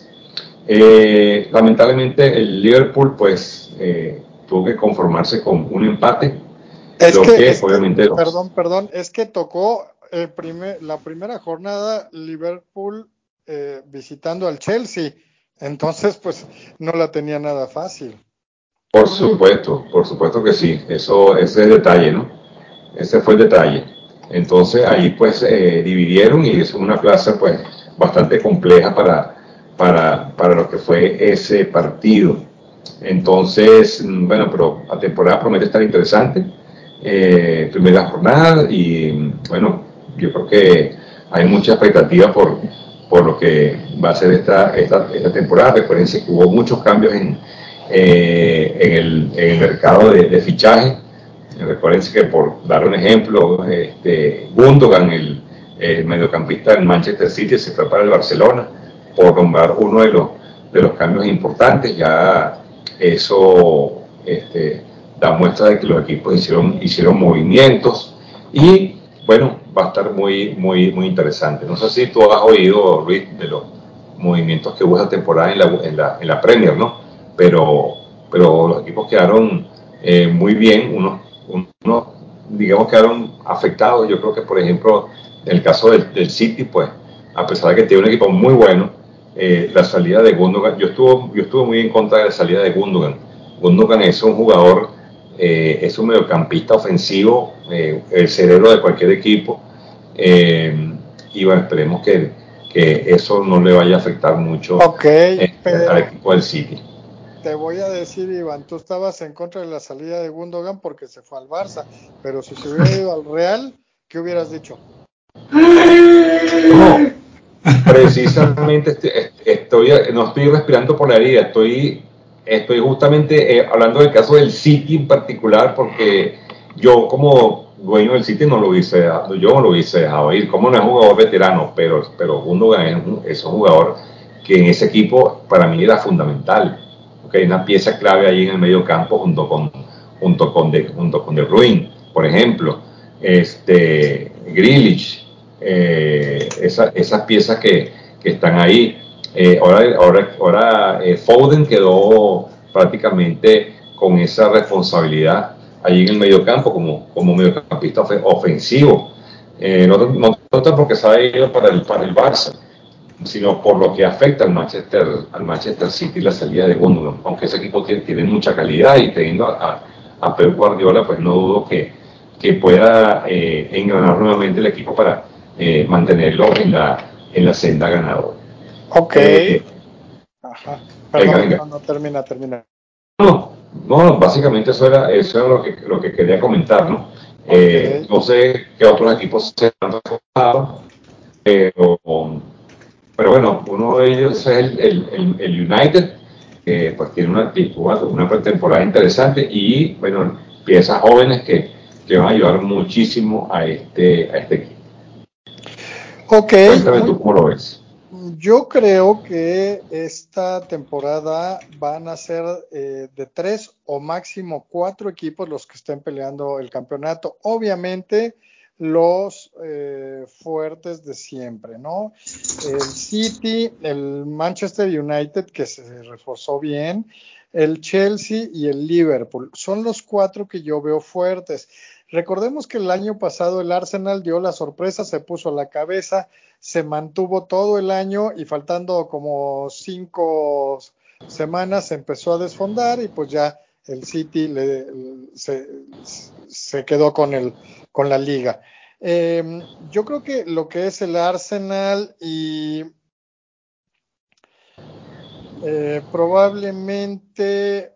Eh, lamentablemente el Liverpool pues eh, tuvo que conformarse con un empate, Es lo que, que es que, obviamente los... perdón, perdón, es que tocó el primer, la primera jornada Liverpool eh, visitando al Chelsea, entonces pues no la tenía nada fácil. Por supuesto, por supuesto que sí, eso, ese es el detalle, ¿no? Ese fue el detalle. Entonces ahí pues eh, dividieron y es una plaza pues bastante compleja para, para, para lo que fue ese partido. Entonces, bueno, pero la temporada promete estar interesante. Eh, primera jornada y bueno, yo creo que hay mucha expectativa por, por lo que va a ser esta, esta, esta temporada. Recuerden que hubo muchos cambios en, eh, en, el, en el mercado de, de fichaje. Recuerden que, por dar un ejemplo, este, Gundogan, el, el mediocampista del Manchester City, se fue para el Barcelona, por nombrar uno de los, de los cambios importantes. Ya eso este, da muestra de que los equipos hicieron, hicieron movimientos y bueno, va a estar muy, muy, muy interesante. No sé si tú has oído, Luis, de los movimientos que hubo esta temporada en la, en la, en la Premier, ¿no? Pero, pero los equipos quedaron eh, muy bien, unos, unos, digamos, quedaron afectados. Yo creo que, por ejemplo, en el caso del, del City, pues, a pesar de que tiene un equipo muy bueno, eh, la salida de Gundogan, yo estuve, yo estuve muy en contra de la salida de Gundogan. Gundogan es un jugador, eh, es un mediocampista ofensivo, eh, el cerebro de cualquier equipo, eh, y bueno, esperemos que, que eso no le vaya a afectar mucho Ok, eh, al pero equipo del City. te voy a decir, Iván, tú estabas en contra de la salida de Gundogan porque se fue al Barça, pero si se hubiera ido al Real, ¿qué hubieras dicho? No, precisamente estoy, estoy, no estoy respirando por la herida, estoy estoy justamente eh, hablando del caso del City en particular, porque yo como dueño del City no lo hubiese dejado, yo no lo hubiese dejado ir, como no es un jugador veterano, pero, pero Gundogan es un, es un jugador que en ese equipo para mí era fundamental, okay, una pieza clave ahí en el medio campo junto con, junto con, de, junto con De Bruyne, por ejemplo, este, Grealish, eh, esa, esas piezas que, que están ahí. Eh, ahora ahora, ahora eh, Foden quedó prácticamente con esa responsabilidad allí en el mediocampo como, como mediocampista of, ofensivo. Eh, no, no, no tanto porque se ha ido para el, para el Barça, sino por lo que afecta al Manchester, al Manchester City la salida de Gundogan. Aunque ese equipo tiene, tiene mucha calidad y teniendo a, a Pep Guardiola, pues no dudo que, que pueda eh, engranar nuevamente el equipo para eh, mantenerlo en la, en la senda ganadora. Ok. Eh, Ajá. venga, Perdón, venga. no, no, termina, termina. No, no, básicamente eso era, eso era lo, que, lo que quería comentar, ¿no? Ok. Eh, no sé qué otros equipos se han reforzado, pero, pero bueno, uno de ellos es el, el, el, el United, que pues tiene una, una pretemporada interesante y, bueno, piezas jóvenes que, que van a ayudar muchísimo a este, a este equipo. Ok, Cuéntame muy, tú cómo lo ves. yo creo que esta temporada van a ser eh, de tres o máximo cuatro equipos los que estén peleando el campeonato. Obviamente los eh, fuertes de siempre, ¿no? El City, el Manchester United que se reforzó bien, el Chelsea y el Liverpool. Son los cuatro que yo veo fuertes. Recordemos que el año pasado el Arsenal dio la sorpresa, se puso a la cabeza, se mantuvo todo el año y faltando como cinco semanas se empezó a desfondar y pues ya el City le, se, se, quedó con, el, con la liga. Eh, yo creo que lo que es el Arsenal y eh, probablemente,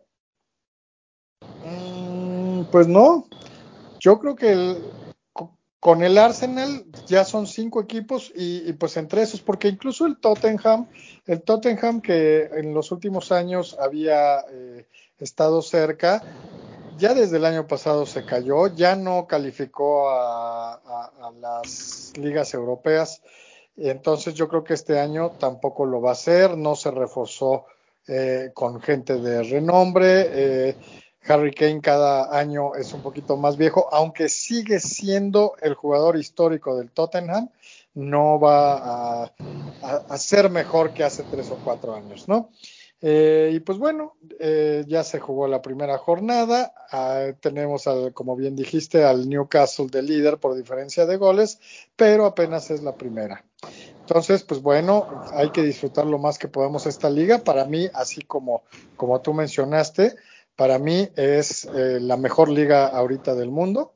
mmm, pues no, yo creo que el, con el Arsenal ya son cinco equipos y, y, pues entre esos, porque incluso el Tottenham, el Tottenham que en los últimos años había eh, estado cerca, ya desde el año pasado se cayó, ya no calificó a, a, a las ligas europeas, entonces yo creo que este año tampoco lo va a hacer, no se reforzó eh, con gente de renombre, eh, Harry Kane cada año es un poquito más viejo, aunque sigue siendo el jugador histórico del Tottenham, no va a, a, a ser mejor que hace tres o cuatro años, ¿no? Eh, y pues bueno, eh, ya se jugó la primera jornada, ah, tenemos, al, como bien dijiste, al Newcastle de líder por diferencia de goles, pero apenas es la primera. Entonces, pues bueno, hay que disfrutar lo más que podamos esta liga. Para mí, así como, como tú mencionaste, para mí es eh, la mejor liga ahorita del mundo.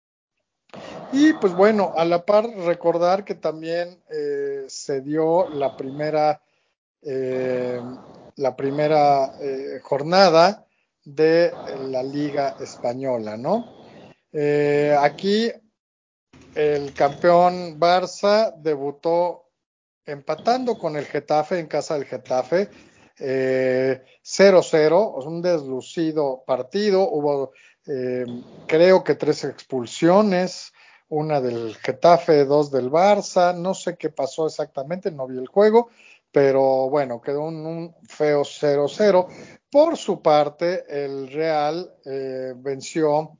Y pues bueno, a la par recordar que también eh, se dio la primera, eh, la primera eh, jornada de la Liga Española, ¿no? Eh, aquí el campeón Barça debutó empatando con el Getafe en casa del Getafe, eh, cero cero, un deslucido partido, hubo eh, creo que tres expulsiones, una del Getafe, dos del Barça, no sé qué pasó exactamente, no vi el juego, pero bueno, quedó un, un feo cero cero. Por su parte, el Real eh, venció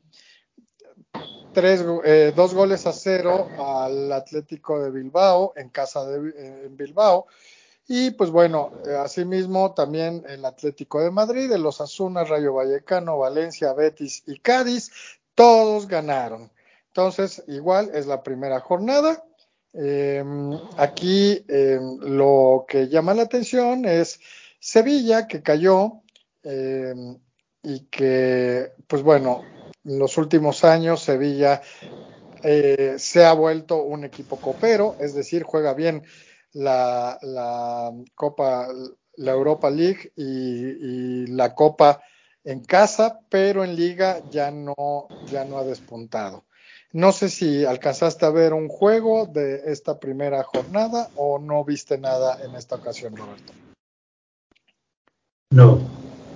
Tres, eh, dos goles a cero al Atlético de Bilbao en casa de en Bilbao. Y pues bueno, eh, asimismo también el Atlético de Madrid, el Osasuna, Rayo Vallecano, Valencia, Betis y Cádiz, todos ganaron. Entonces, igual es la primera jornada. Eh, aquí eh, lo que llama la atención es Sevilla, que cayó eh, y que, pues bueno, en los últimos años Sevilla eh, se ha vuelto un equipo copero, es decir, juega bien la, la Copa, la Europa League y, y, la Copa en casa, pero en liga ya no, ya no ha despuntado. No sé si alcanzaste a ver un juego de esta primera jornada o no viste nada en esta ocasión, Roberto. No,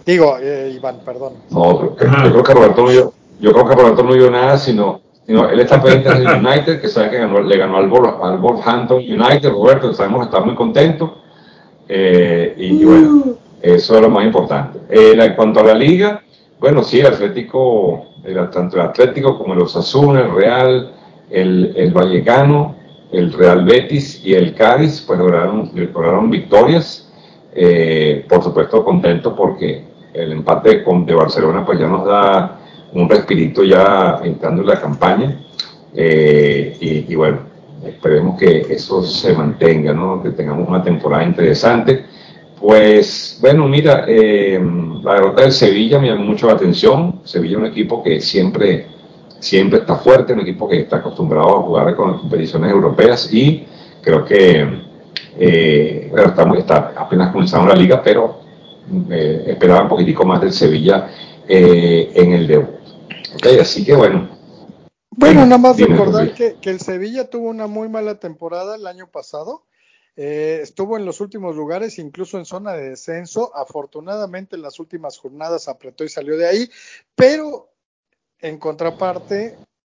Digo, eh, Iván, perdón. No, yo, yo creo que Roberto no vio, yo creo que Roberto no vio nada, sino, sino él está pendiente del United, que sabe que ganó, le ganó al, Bol, al Wolverhampton United. Roberto, sabemos que está muy contento. Eh, y, y, bueno, eso es lo más importante. Eh, en cuanto a la liga, bueno, sí, el Atlético, el, tanto el Atlético como el Osasuna, el Real, el, el Vallecano, el Real Betis y el Cádiz, pues lograron, lograron victorias. Eh, por supuesto, contento porque el empate con, de Barcelona pues ya nos da un respirito ya entrando en la campaña. Eh, y, y bueno, esperemos que eso se mantenga, ¿no? Que tengamos una temporada interesante. Pues bueno, mira, eh, la derrota del Sevilla me llamó mucho la atención. Sevilla es un equipo que siempre, siempre está fuerte, un equipo que está acostumbrado a jugar con competiciones europeas y creo que eh, bueno, está, está apenas comenzando la liga, pero eh, esperaba un poquitico más del Sevilla eh, en el debut. Okay, así que bueno. Bueno, nada más Dime, recordar José. que, que el Sevilla tuvo una muy mala temporada el año pasado. Eh, estuvo en los últimos lugares, incluso en zona de descenso. Afortunadamente en las últimas jornadas apretó y salió de ahí, pero en contraparte,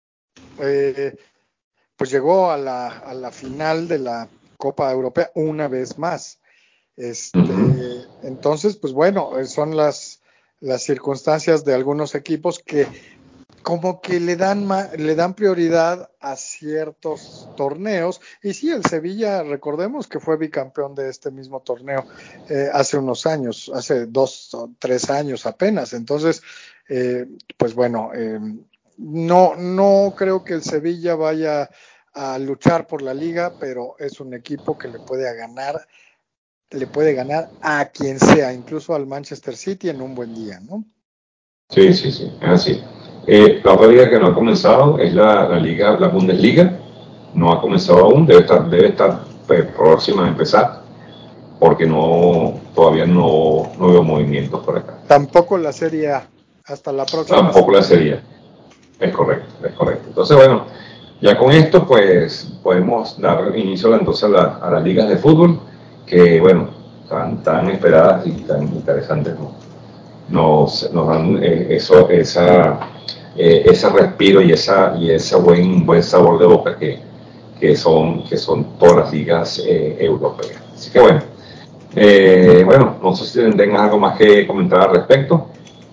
eh, pues llegó a la, a la final de la Copa Europea una vez más. Uh-huh. Este, entonces, pues bueno, son las, las circunstancias de algunos equipos que como que le dan ma, le dan prioridad a ciertos torneos. Y sí, el Sevilla, recordemos que fue bicampeón de este mismo torneo eh, hace unos años, hace dos o tres años apenas. Entonces, eh, pues bueno, eh, no, no creo que el Sevilla vaya a luchar por la liga, pero es un equipo que le puede ganar, le puede ganar a quien sea, incluso al Manchester City en un buen día, ¿no? Sí, sí, sí, es así. Eh, la otra liga que no ha comenzado es la, la liga, la Bundesliga. No ha comenzado aún, debe estar, debe estar pues, próxima a empezar, porque no, todavía no, no veo movimientos por acá. Tampoco la Serie A, hasta la próxima Tampoco la semana. serie. Es correcto, es correcto. Entonces, bueno, ya con esto, pues podemos dar inicio entonces a, la, a las ligas de fútbol, que, bueno, tan, tan esperadas y tan interesantes, ¿no? Nos, nos dan eh, eso, esa, eh, ese respiro y, esa, y ese buen, buen sabor de boca que, que, son, que son todas las ligas eh, europeas. Así que bueno, eh, bueno, no sé si tengas algo más que comentar al respecto.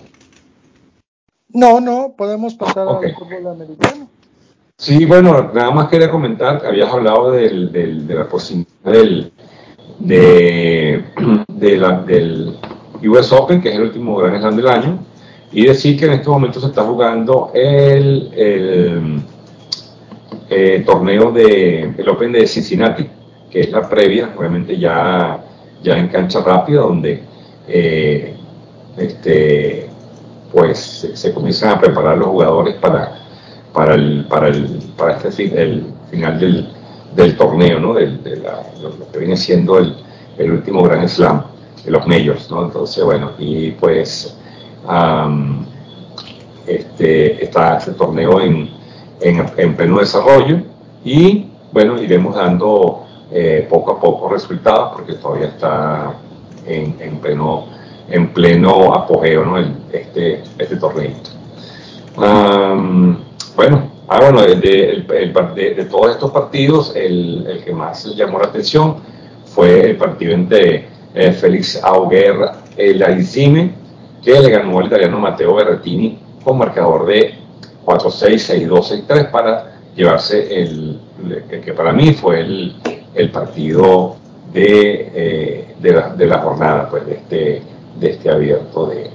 No, no, podemos pasar Ok. al fútbol americano. Sí, bueno, nada más quería comentar, habías hablado del, del, de la posibilidad del, de, de la, del U S Open, que es el último Grand Slam del año, y decir que en estos momentos se está jugando el, el eh, torneo de el Open de Cincinnati, que es la previa, obviamente ya, ya en cancha rápida, donde eh, este, pues se, se, comienzan a preparar los jugadores para, para, el, para, el, para este el final del, del torneo, ¿no? Del, de la, lo que viene siendo el, el último Grand Slam de los Majors, ¿no? Entonces, bueno, y pues um, este, está este torneo en, en, en pleno desarrollo y bueno, iremos dando eh, poco a poco resultados porque todavía está en, en pleno en pleno apogeo, ¿no? El, este, este torneito. Um, bueno, ah, bueno de, de, el, de, de, todos estos partidos, el, el, que más llamó la atención fue el partido entre eh, Félix Auger Aliassime, que le ganó al italiano Matteo Berrettini con marcador de cuatro seis, seis dos, seis tres para llevarse el, el que para mí fue el, el partido de, eh, de, la, de la jornada, pues, de este, de este abierto de,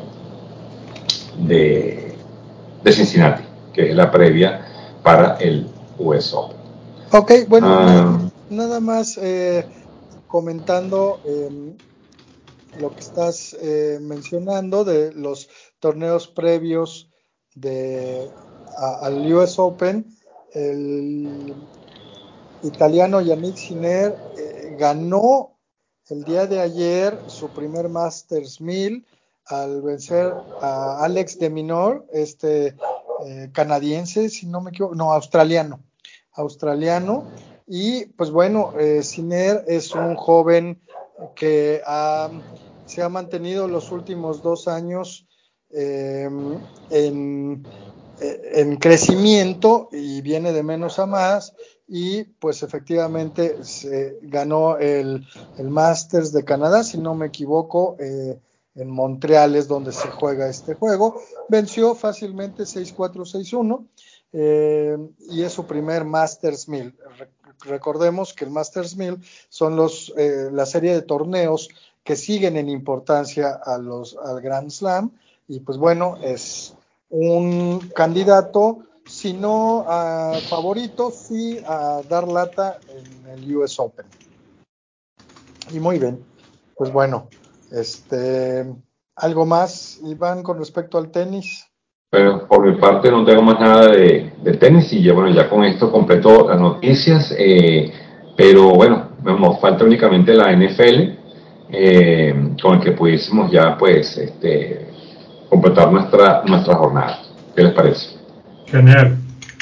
de, de Cincinnati, que es la previa para el U S Open. Ok, bueno, na nada más eh, comentando eh, lo que estás eh, mencionando de los torneos previos de, a, al U S Open. El italiano Yannick Sinner eh, ganó el día de ayer su primer Masters mil al vencer a Alex de Minaur, este eh, canadiense, si no me equivoco, no, australiano, australiano, y pues bueno, eh, Sinner es un joven que ha se ha mantenido los últimos dos años eh, en, en crecimiento y viene de menos a más, y pues efectivamente se ganó el, el Masters de Canadá, si no me equivoco, eh, en Montreal es donde se juega este juego. Venció fácilmente seis cuatro, seis uno, eh, y es su primer Masters mil. Re- recordemos que el Masters mil son los, eh, la serie de torneos que siguen en importancia a los, al Grand Slam, y pues bueno, es un candidato, si no a favorito, sí a dar lata en el U S Open. Y muy bien, pues bueno, este, ¿algo más, Iván, con respecto al tenis? Bueno, por mi parte no tengo más nada de, de tenis y ya, bueno, ya con esto completo las noticias, eh, pero bueno, nos falta únicamente la N F L, eh, con el que pudiésemos ya pues este, completar nuestra, nuestra jornada. ¿Qué les parece? Genial.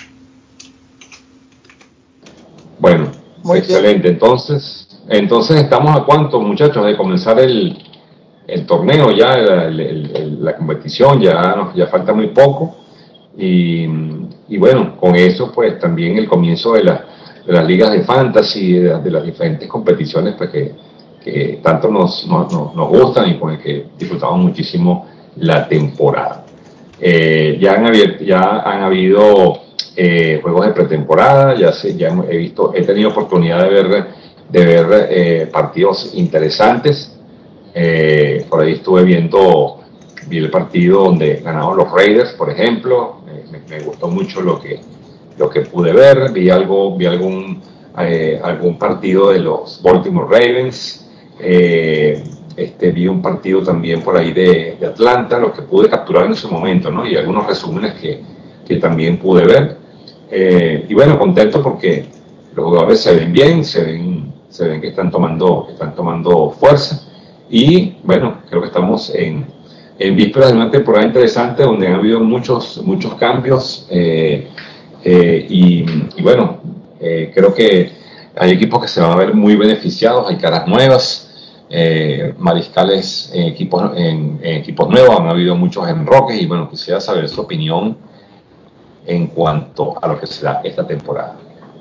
Bueno, Muy excelente. bien. Entonces, entonces estamos a cuánto, muchachos, de comenzar el, el torneo ya, la, el- el- la competición, ya, nos, ya falta muy poco. Y, y bueno, con eso pues también el comienzo de, la, de las ligas de fantasy, de, de las diferentes competiciones pues que, que tanto nos, nos, nos, nos gustan y con el que disfrutamos muchísimo la temporada. Eh, ya, han abierto, ya han habido eh, juegos de pretemporada, ya, sé, ya he visto, he tenido oportunidad de ver, de ver eh, partidos interesantes. Eh, por ahí estuve viendo, vi el partido donde ganaron los Raiders, por ejemplo. Me, me, me gustó mucho lo que, lo que pude ver. Vi algo, vi algún, eh, algún partido de los Baltimore Ravens. Eh, este, vi un partido también por ahí de, de Atlanta, lo que pude capturar en ese momento, ¿no? Y algunos resúmenes que, que también pude ver. Eh, y bueno, contento porque los jugadores se ven bien, se ven, se ven que están tomando, que están tomando fuerza. Y bueno, creo que estamos en, en vísperas de una temporada interesante donde han habido muchos, muchos cambios. Eh, eh, y, y, bueno, eh, creo que hay equipos que se van a ver muy beneficiados, hay caras nuevas. Eh, mariscales en equipos, en, en equipos nuevos, han habido muchos enroques y bueno, quisiera saber su opinión en cuanto a lo que será esta temporada.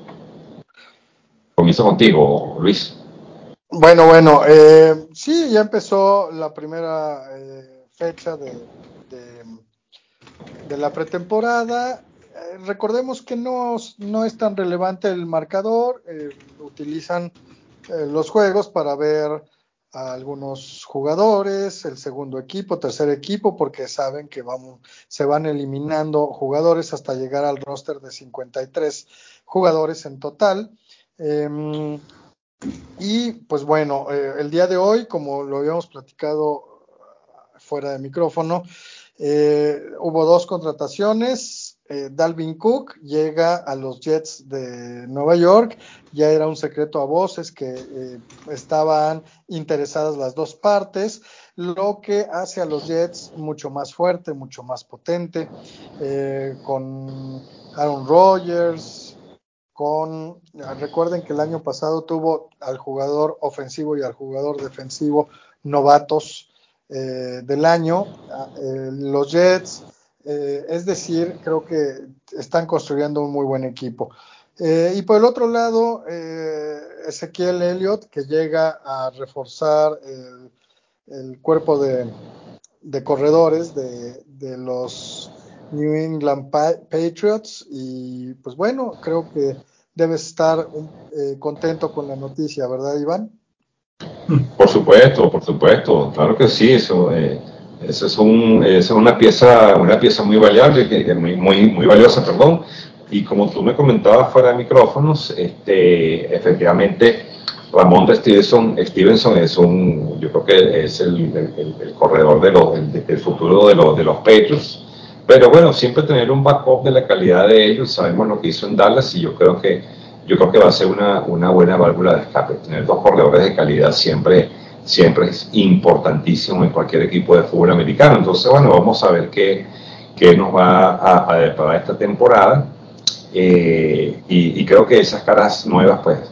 Comienzo contigo, Luis. Bueno, bueno, eh, sí, ya empezó la primera eh, fecha de, de, de la pretemporada. Eh, recordemos que no, no es tan relevante el marcador, eh, utilizan eh, los juegos para ver a algunos jugadores, el segundo equipo, tercer equipo, porque saben que vamos, se van eliminando jugadores hasta llegar al roster de cincuenta y tres jugadores en total. Eh, y pues bueno, eh, el día de hoy, como lo habíamos platicado fuera de micrófono, eh, hubo dos contrataciones. Eh, Dalvin Cook llega a los Jets de Nueva York. Ya era un secreto a voces que eh, estaban interesadas las dos partes, lo que hace a los Jets mucho más fuerte, mucho más potente, eh, con Aaron Rodgers, con, recuerden que el año pasado tuvo al jugador ofensivo y al jugador defensivo novatos eh, del año, eh, los Jets, eh, es decir, creo que están construyendo un muy buen equipo. Eh, y por el otro lado, eh, Ezequiel Elliott, que llega a reforzar el, el cuerpo de, de corredores de, de los New England Patriots, y pues bueno, creo que debes estar eh, contento con la noticia, ¿verdad, Iván? Por supuesto, por supuesto, claro que sí, eso, eh, eso es, un, es una pieza, una pieza muy variable, que, muy, muy, muy valiosa, perdón. Y como tú me comentabas fuera de micrófonos, este, efectivamente, Ramón Stevenson, Stevenson es un, yo creo que es el, el, el corredor de los, el, del futuro de los, de los Patriots. Pero bueno, siempre tener un backup de la calidad de ellos, sabemos lo que hizo en Dallas y yo creo que yo creo que va a ser una, una buena válvula de escape. Tener dos corredores de calidad siempre, siempre es importantísimo en cualquier equipo de fútbol americano. Entonces, bueno, vamos a ver qué, qué nos va a, a deparar esta temporada. Eh, y, y creo que esas caras nuevas, pues,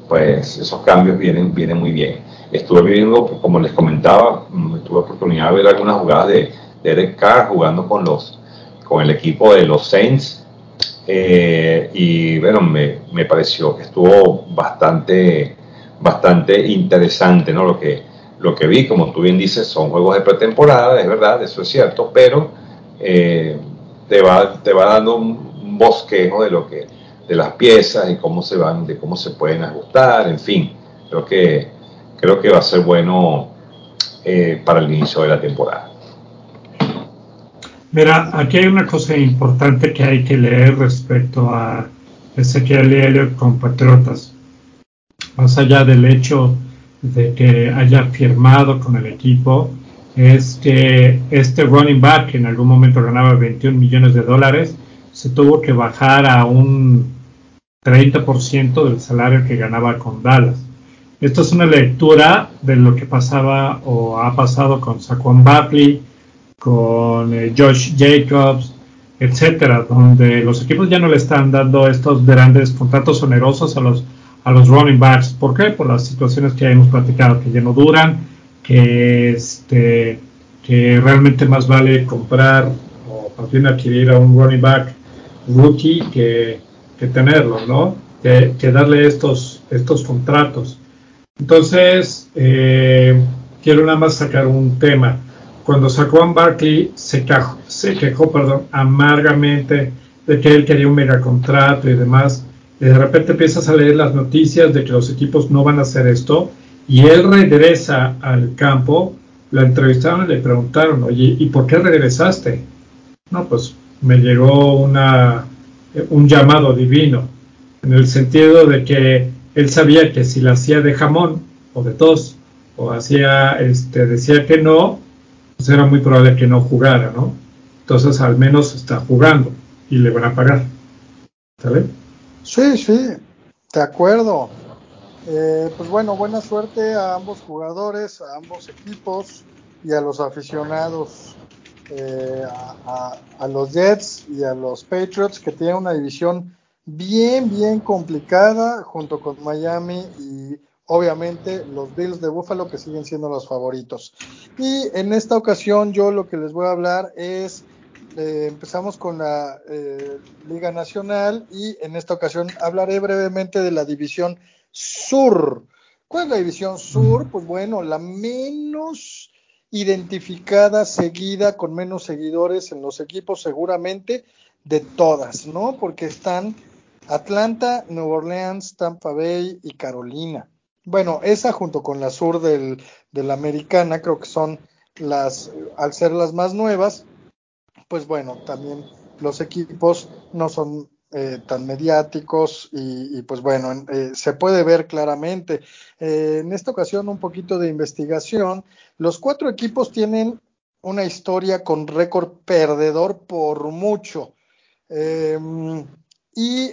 pues esos cambios vienen, vienen muy bien. Estuve viendo, como les comentaba, tuve oportunidad de ver algunas jugadas de, de Derek Carr jugando con, los, con el equipo de los Saints, eh, y bueno, me, me pareció que estuvo bastante, bastante interesante, ¿no? Lo que, lo que vi, como tú bien dices, son juegos de pretemporada, es verdad, eso es cierto, pero eh, te, va, te va dando un, un bosquejo de lo que de las piezas y cómo se van, de cómo se pueden ajustar, en fin, creo que creo que va a ser bueno eh, para el inicio de la temporada. Mira, aquí hay una cosa importante que hay que leer respecto a Ezequiel Elliott con Patriotas. Más allá del hecho de que haya firmado con el equipo, es que este running back, que en algún momento ganaba veintiún millones de dólares, se tuvo que bajar a un treinta por ciento del salario que ganaba con Dallas. Esto es una lectura de lo que pasaba o ha pasado con Saquon Barkley, con eh, Josh Jacobs, etcétera, donde los equipos ya no le están dando estos grandes contratos onerosos a los a los running backs. ¿Por qué? Por las situaciones que hemos platicado, que ya no duran, que este que realmente más vale comprar o más bien adquirir a un running back rookie que, que tenerlo, ¿no? Que, que darle estos estos contratos. Entonces, eh, quiero nada más sacar un tema. Cuando Saquon Barkley se, quejó, se quejó perdón, amargamente de que él quería un megacontrato y demás, y de repente empiezas a leer las noticias de que los equipos no van a hacer esto, y él regresa al campo, lo entrevistaron y le preguntaron, oye, ¿y por qué regresaste? No, pues me llegó una, un llamado divino, en el sentido de que él sabía que si la hacía de jamón o de tos, o hacía, este, decía que no, pues era muy probable que no jugara, ¿no? Entonces al menos está jugando y le van a pagar, ¿sale? Sí, sí, de acuerdo. Eh, pues bueno, buena suerte a ambos jugadores, a ambos equipos y a los aficionados, eh, a, a- a los Jets y a los Patriots, que tienen una división bien, bien complicada junto con Miami y obviamente los Bills de Buffalo, que siguen siendo los favoritos. Y en esta ocasión yo lo que les voy a hablar es, eh, empezamos con la eh, Liga Nacional y en esta ocasión hablaré brevemente de la división Sur. ¿Cuál es la división Sur? Pues bueno, la menos identificada, seguida, con menos seguidores en los equipos seguramente de todas, ¿no? Porque están Atlanta, Nueva Orleans, Tampa Bay y Carolina. Bueno, esa junto con la Sur del, de la Americana, creo que son las, al ser las más nuevas, pues bueno, también los equipos no son eh, tan mediáticos y, y pues bueno, eh, se puede ver claramente. Eh, en esta ocasión un poquito de investigación. Los cuatro equipos tienen una historia con récord perdedor por mucho. Eh, y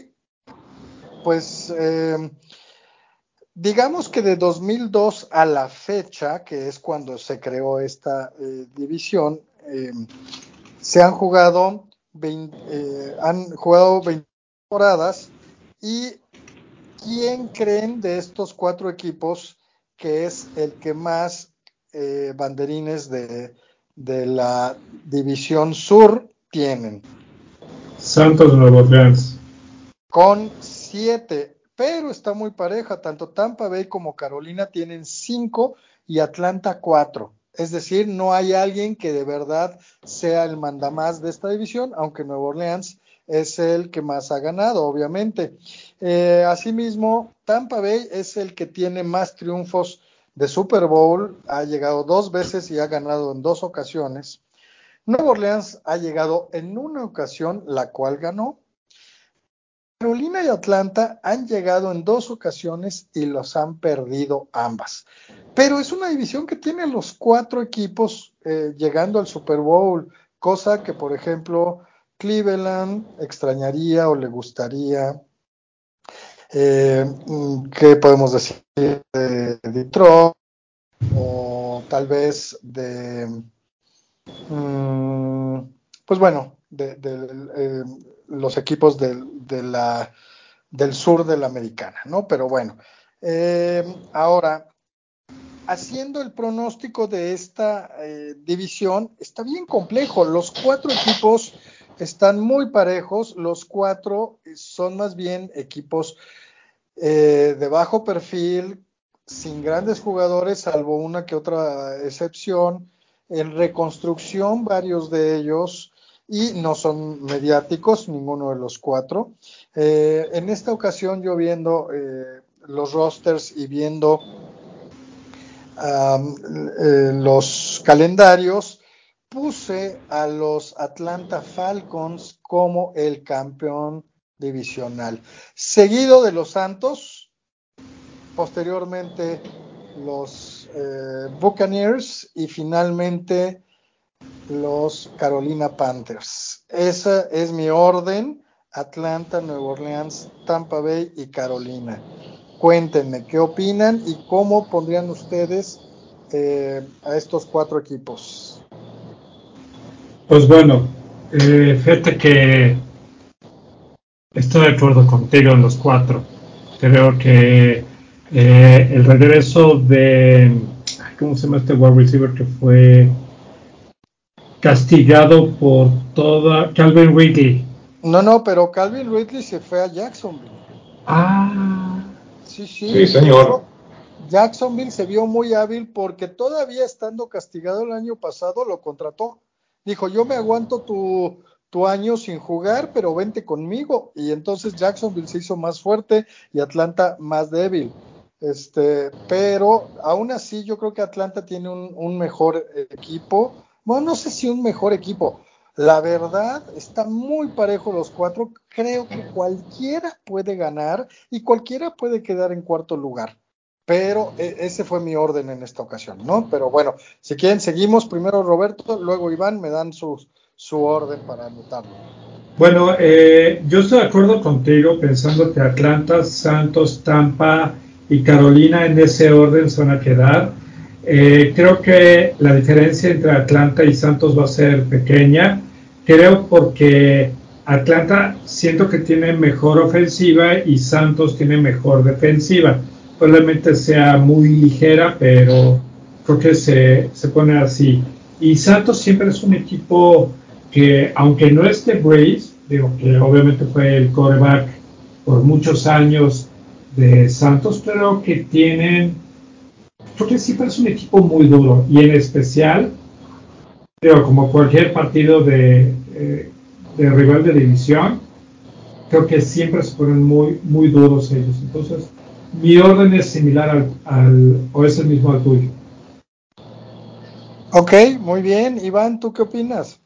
pues eh, digamos que de dos mil dos a la fecha, que es cuando se creó esta eh, división, eh, se han jugado veinte, eh, han jugado veinte temporadas. ¿Y quién creen de estos cuatro equipos que es el que más eh, banderines de, de la división sur tienen? Santos de Nueva Orleans. Con siete, pero está muy pareja. Tanto Tampa Bay como Carolina tienen cinco y Atlanta cuatro. Es decir, no hay alguien que de verdad sea el mandamás de esta división, aunque Nueva Orleans es el que más ha ganado, obviamente. Eh, asimismo, Tampa Bay es el que tiene más triunfos de Super Bowl, ha llegado dos veces y ha ganado en dos ocasiones. Nueva Orleans ha llegado en una ocasión, la cual ganó. Carolina y Atlanta han llegado en dos ocasiones y los han perdido ambas. Pero es una división que tiene los cuatro equipos eh, llegando al Super Bowl, cosa que, por ejemplo, Cleveland extrañaría o le gustaría. Eh, ¿Qué podemos decir de Detroit? O tal vez de, mm, pues bueno, de, de eh, los equipos de, de la del sur de la americana, ¿no? Pero bueno, Eh, ahora, haciendo el pronóstico de esta eh, división, está bien complejo. Los cuatro equipos están muy parejos. Los cuatro son más bien equipos eh, de bajo perfil, sin grandes jugadores, salvo una que otra excepción. En reconstrucción, varios de ellos, y no son mediáticos, ninguno de los cuatro. Eh, en esta ocasión, yo viendo eh, los rosters y viendo um, eh, los calendarios, puse a los Atlanta Falcons como el campeón divisional, seguido de los Santos, posteriormente los eh, Buccaneers y finalmente los Carolina Panthers. Esa es mi orden: Atlanta, Nueva Orleans, Tampa Bay y Carolina. Cuéntenme qué opinan y cómo pondrían ustedes eh, a estos cuatro equipos. Pues bueno, eh, fíjate que estoy de acuerdo contigo en los cuatro. Creo que eh, el regreso de, ¿cómo se llama este wide receiver que fue castigado por toda, Calvin Ridley? No, no, pero Calvin Ridley se fue a Jacksonville. Ah, Sí, Sí, sí, de señor. hecho, Jacksonville se vio muy hábil porque todavía estando castigado el año pasado lo contrató. Dijo, yo me aguanto tu, tu año sin jugar, pero vente conmigo. Y entonces Jacksonville se hizo más fuerte y Atlanta más débil. Este, pero aún así yo creo que Atlanta tiene un, un mejor equipo. Bueno, no sé si un mejor equipo. La verdad, está muy parejo los cuatro. Creo que cualquiera puede ganar y cualquiera puede quedar en cuarto lugar. Pero eh, ese fue mi orden en esta ocasión, ¿no? Pero bueno, si quieren, seguimos. Primero Roberto, luego Iván, me dan su, su orden para anotarlo. bueno, eh, yo estoy de acuerdo contigo pensando que Atlanta, Santos, Tampa y Carolina en ese orden se van a quedar. Eh, creo que la diferencia entre Atlanta y Santos va a ser pequeña. Creo porque Atlanta siento que tiene mejor ofensiva y Santos tiene mejor defensiva. Probablemente sea muy ligera, pero creo que se, se pone así. Y Santos siempre es un equipo que, aunque no esté Brace, digo que obviamente fue el quarterback por muchos años de Santos, creo que tienen, creo que siempre es un equipo muy duro y en especial, digo, como cualquier partido de, eh, de rival de división, creo que siempre se ponen muy, muy duros ellos. Entonces, mi orden es similar al, al o es el mismo al tuyo. Ok, muy bien. Iván, ¿tú qué opinas?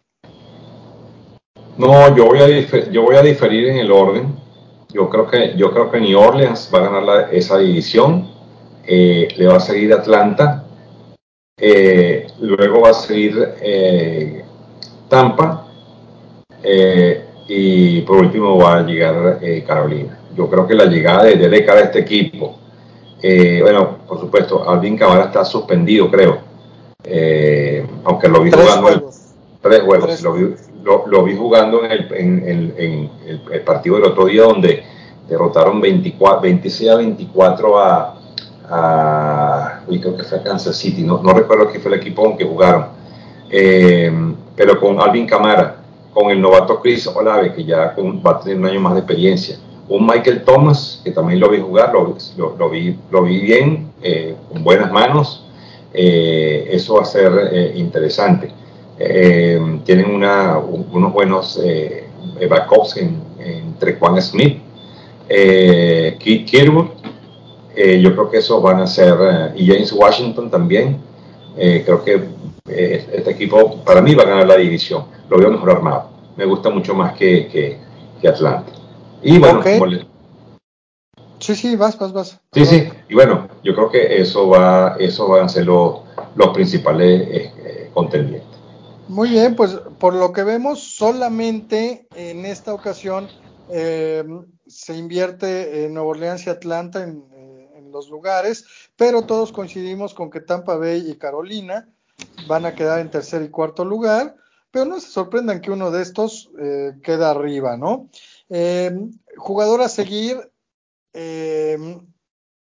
No, yo voy a difer- yo voy a diferir en el orden. Yo creo que yo creo que New Orleans va a ganar la- esa división. Eh, le va a seguir Atlanta. Eh, luego va a seguir eh, Tampa. Eh, y por último va a llegar eh, Carolina. Yo creo que la llegada de, de cara a este equipo, eh, bueno, por supuesto, Alvin Kamara está suspendido, creo. Eh, aunque lo vi Tres jugando en juegos. tres juegos, Tres lo vi, juegos. lo, lo vi jugando en el, en, en, en el, el, partido del otro día donde derrotaron veinticuatro, veintiséis a veinticuatro a, a uy, creo que fue a Kansas City, no, no recuerdo qué fue el equipo con que jugaron, eh, pero con Alvin Kamara, con el novato Chris Olave, que ya con, va a tener un año más de experiencia, un Michael Thomas, que también lo vi jugar, lo, lo, lo vi, lo vi bien, eh, con buenas manos. Eh, eso va a ser eh, interesante. Eh, tienen una, un, unos buenos eh, backups en, entre Juan Smith, eh, Keith Kirwood. Eh, yo creo que esos van a ser, eh, y James Washington también. Eh, creo que eh, este equipo para mí va a ganar la división. Lo veo mejor armado. Me gusta mucho más que, que, que Atlanta. Y Ok. bueno, como le, Sí, sí, vas, vas, vas. sí, Perdón. sí, y bueno, yo creo que eso va, eso van a ser los, los principales eh, contendientes. Muy bien, pues por lo que vemos, solamente en esta ocasión eh, se invierte en Nueva Orleans y Atlanta en, eh, en los lugares, pero todos coincidimos con que Tampa Bay y Carolina van a quedar en tercer y cuarto lugar, pero no se sorprendan que uno de estos eh, queda arriba, ¿no? Eh, jugador a seguir, eh,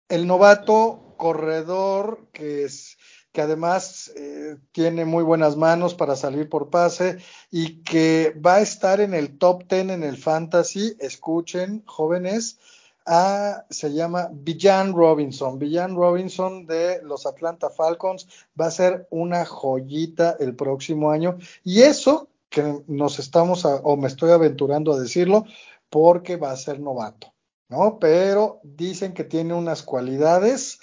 el novato corredor que es que además eh, tiene muy buenas manos para salir por pase y que va a estar en el top diez en el fantasy. Escuchen, jóvenes, a, se llama Bijan Robinson. Bijan Robinson de los Atlanta Falcons va a ser una joyita el próximo año, y eso que nos estamos a, o me estoy aventurando a decirlo porque va a ser novato, ¿no? Pero dicen que tiene unas cualidades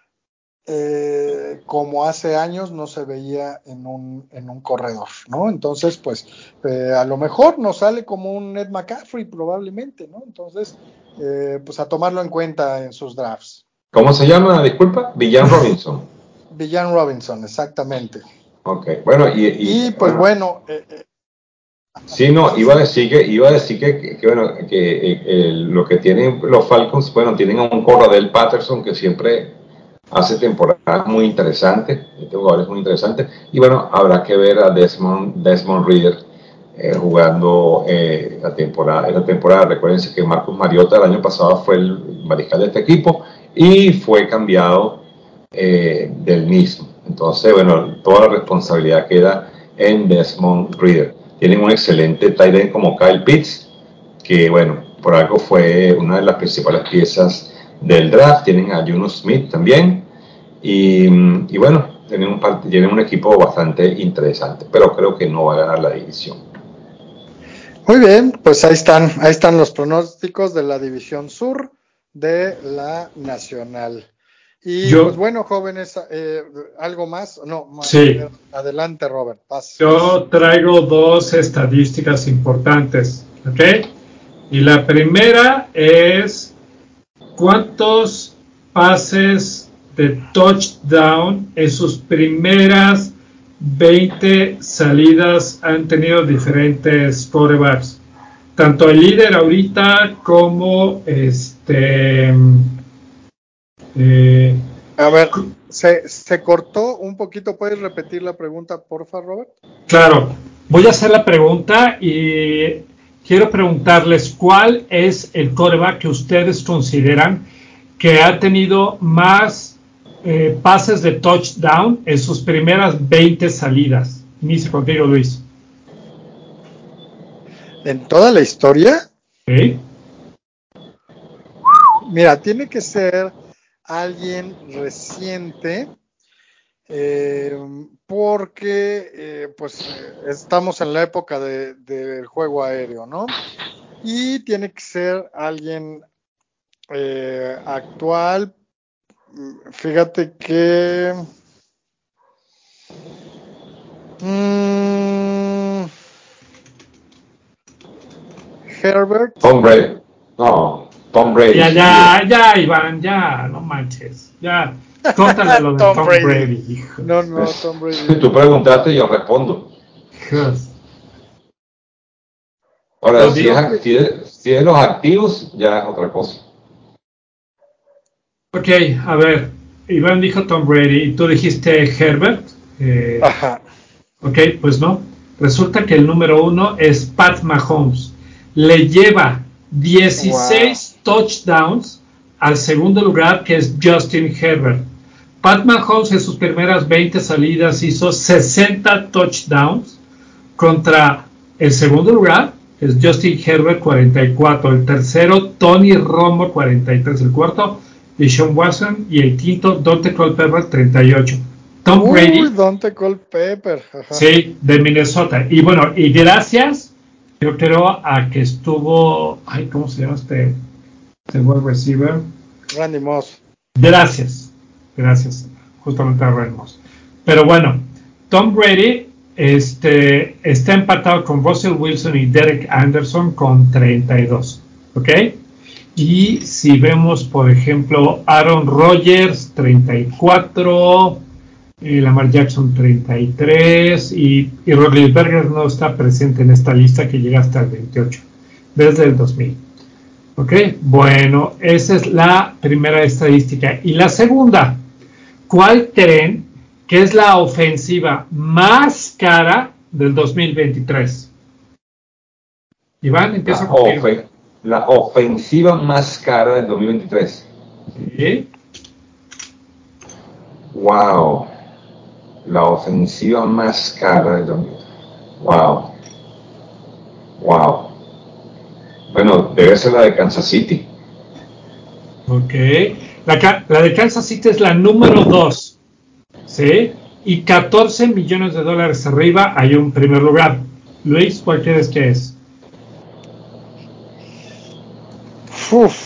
Eh, como hace años no se veía en un, en un corredor, ¿no? Entonces, pues, eh, a lo mejor nos sale como un Ed McCaffrey probablemente, ¿no? Entonces, eh, pues a tomarlo en cuenta en sus drafts. ¿Cómo se llama? Disculpa, Bijan Robinson. Bijan Robinson, exactamente. Ok, bueno, y, y, Y pues bueno, eh, eh, sí, no, sí, iba a sí. decir que, iba a decir que, que, que bueno, que eh, eh, lo que tienen los Falcons, bueno, tienen a un Cordarrelle Patterson que siempre hace temporadas muy interesantes, este jugador es muy interesante, y bueno, habrá que ver a Desmond, Desmond Ridder eh, jugando eh, la temporada, esta temporada. Recuérdense que Marcus Mariota el año pasado fue el mariscal de este equipo y fue cambiado eh, del mismo. Entonces, bueno, toda la responsabilidad queda en Desmond Ridder. Tienen un excelente tight end como Kyle Pitts, que bueno, por algo fue una de las principales piezas del draft. Tienen a Juno Smith también, y, y bueno, tienen un, tienen un equipo bastante interesante, pero creo que no va a ganar la división. Muy bien, pues ahí están, ahí están los pronósticos de la División Sur de la Nacional. Y pues Yo, bueno, jóvenes, eh, ¿algo más? No, a sí, ver, adelante, Robert, paz, paz. yo traigo dos estadísticas importantes, ¿ok? Y la primera es cuántos pases de touchdown en sus primeras veinte salidas han tenido diferentes quarterbacks. Tanto el líder ahorita como este... Eh, A ver, se, se cortó un poquito, ¿puedes repetir la pregunta, porfa, Robert? claro, voy a hacer la pregunta y quiero preguntarles cuál es el quarterback que ustedes consideran que ha tenido más eh, pases de touchdown en sus primeras veinte salidas. Inicio contigo, Luis. ¿En toda la historia? ¿Okay? Mira, tiene que ser alguien reciente, eh, porque eh, pues eh, estamos en la época de, del juego aéreo, ¿no? Y tiene que ser alguien eh, actual. Fíjate que mmm, Herbert. Tom Brady, no, Tom Brady, Ya, sin duda. ya, ya, Iván, ya, no manches. Ya, córtale lo de Tom Tom Brady. Brady, hijo. No, no, Tom Brady. Tú preguntaste y yo respondo. Dios. Ahora, Yo si es, digo Sí. si, es, si es los activos, ya es otra cosa. ok, a ver, Iván dijo Tom Brady y tú dijiste Herbert. Eh, Ajá. ok, pues no. Resulta que el número uno es Pat Mahomes. Le lleva Wow. dieciséis touchdowns al segundo lugar, que es Justin Herbert. Pat Mahomes en sus primeras veinte salidas hizo sesenta touchdowns contra el segundo lugar, que es Justin Herbert, cuarenta y cuatro. El tercero, Tony Romo, cuarenta y tres. El cuarto, Deshaun Watson. Y el quinto, Dante Culpepper, treinta y ocho. Tom Uy, Brady, Dante Culpepper. Ajá. sí, de Minnesota. Y bueno, y gracias, yo creo, a que estuvo, ay, ¿cómo se llama este, este wide receiver? Randy Moss. Gracias, gracias, justamente a Randy Moss. Pero bueno, Tom Brady este, está empatado con Russell Wilson y Derek Anderson con treinta y dos, ¿ok? Y si vemos, por ejemplo, Aaron Rodgers, treinta y cuatro, eh, Lamar Jackson, treinta y tres, y, y Roethlisberger no está presente en esta lista que llega hasta el veintiocho, desde el dos mil. ¿Ok? Bueno, esa es la primera estadística. Y la segunda, ¿cuál creen que es la ofensiva más cara del dos mil veintitrés? Iván, empiezo La, contigo. ofen la ofensiva más cara del dos mil veintitrés. ¿Sí? Wow. La ofensiva más cara de dos mil. Wow. Wow. Bueno, debe ser la de Kansas City. Ok. La, la de Kansas City es la número dos. ¿Sí? Y catorce millones de dólares arriba hay un primer lugar. Luis, ¿cuál crees que es? Uf.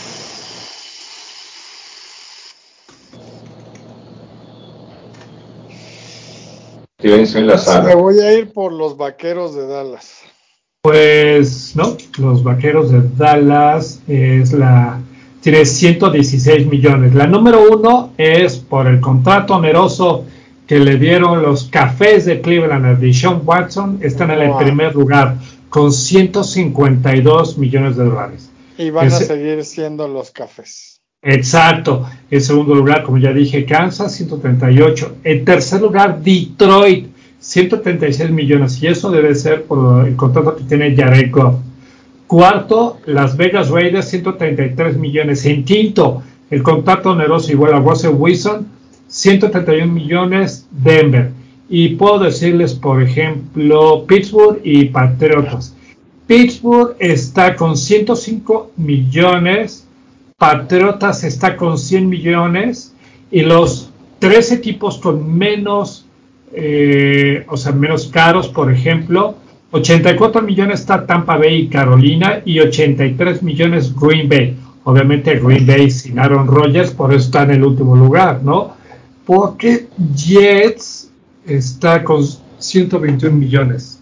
Silencio en la sala. Me voy a ir por los Vaqueros de Dallas. Pues no, los Vaqueros de Dallas es la tiene ciento dieciséis millones. La número uno es por el contrato oneroso que le dieron los Cafés de Cleveland a Deshaun Watson. Están en el Wow. primer lugar con ciento cincuenta y dos millones de dólares. Y van Ese, a seguir siendo los Cafés. Exacto. En segundo lugar, como ya dije, Kansas, ciento treinta y ocho. En tercer lugar, Detroit, ciento treinta y seis millones. Y eso debe ser por el contrato que tiene Jared Goff. Cuarto, Las Vegas Raiders, ciento treinta y tres millones. En quinto, el contrato oneroso igual a Russell Wilson, ciento treinta y uno millones, Denver. Y puedo decirles, por ejemplo, Pittsburgh y Patriotas. Pittsburgh está con ciento cinco millones, Patriotas está con cien millones y los tres equipos con menos, eh, o sea, menos caros, por ejemplo, ochenta y cuatro millones está Tampa Bay y Carolina y ochenta y tres millones Green Bay. Obviamente Green Bay sin Aaron Rodgers, por eso está en el último lugar, ¿no? Porque Jets está con ciento veintiún millones.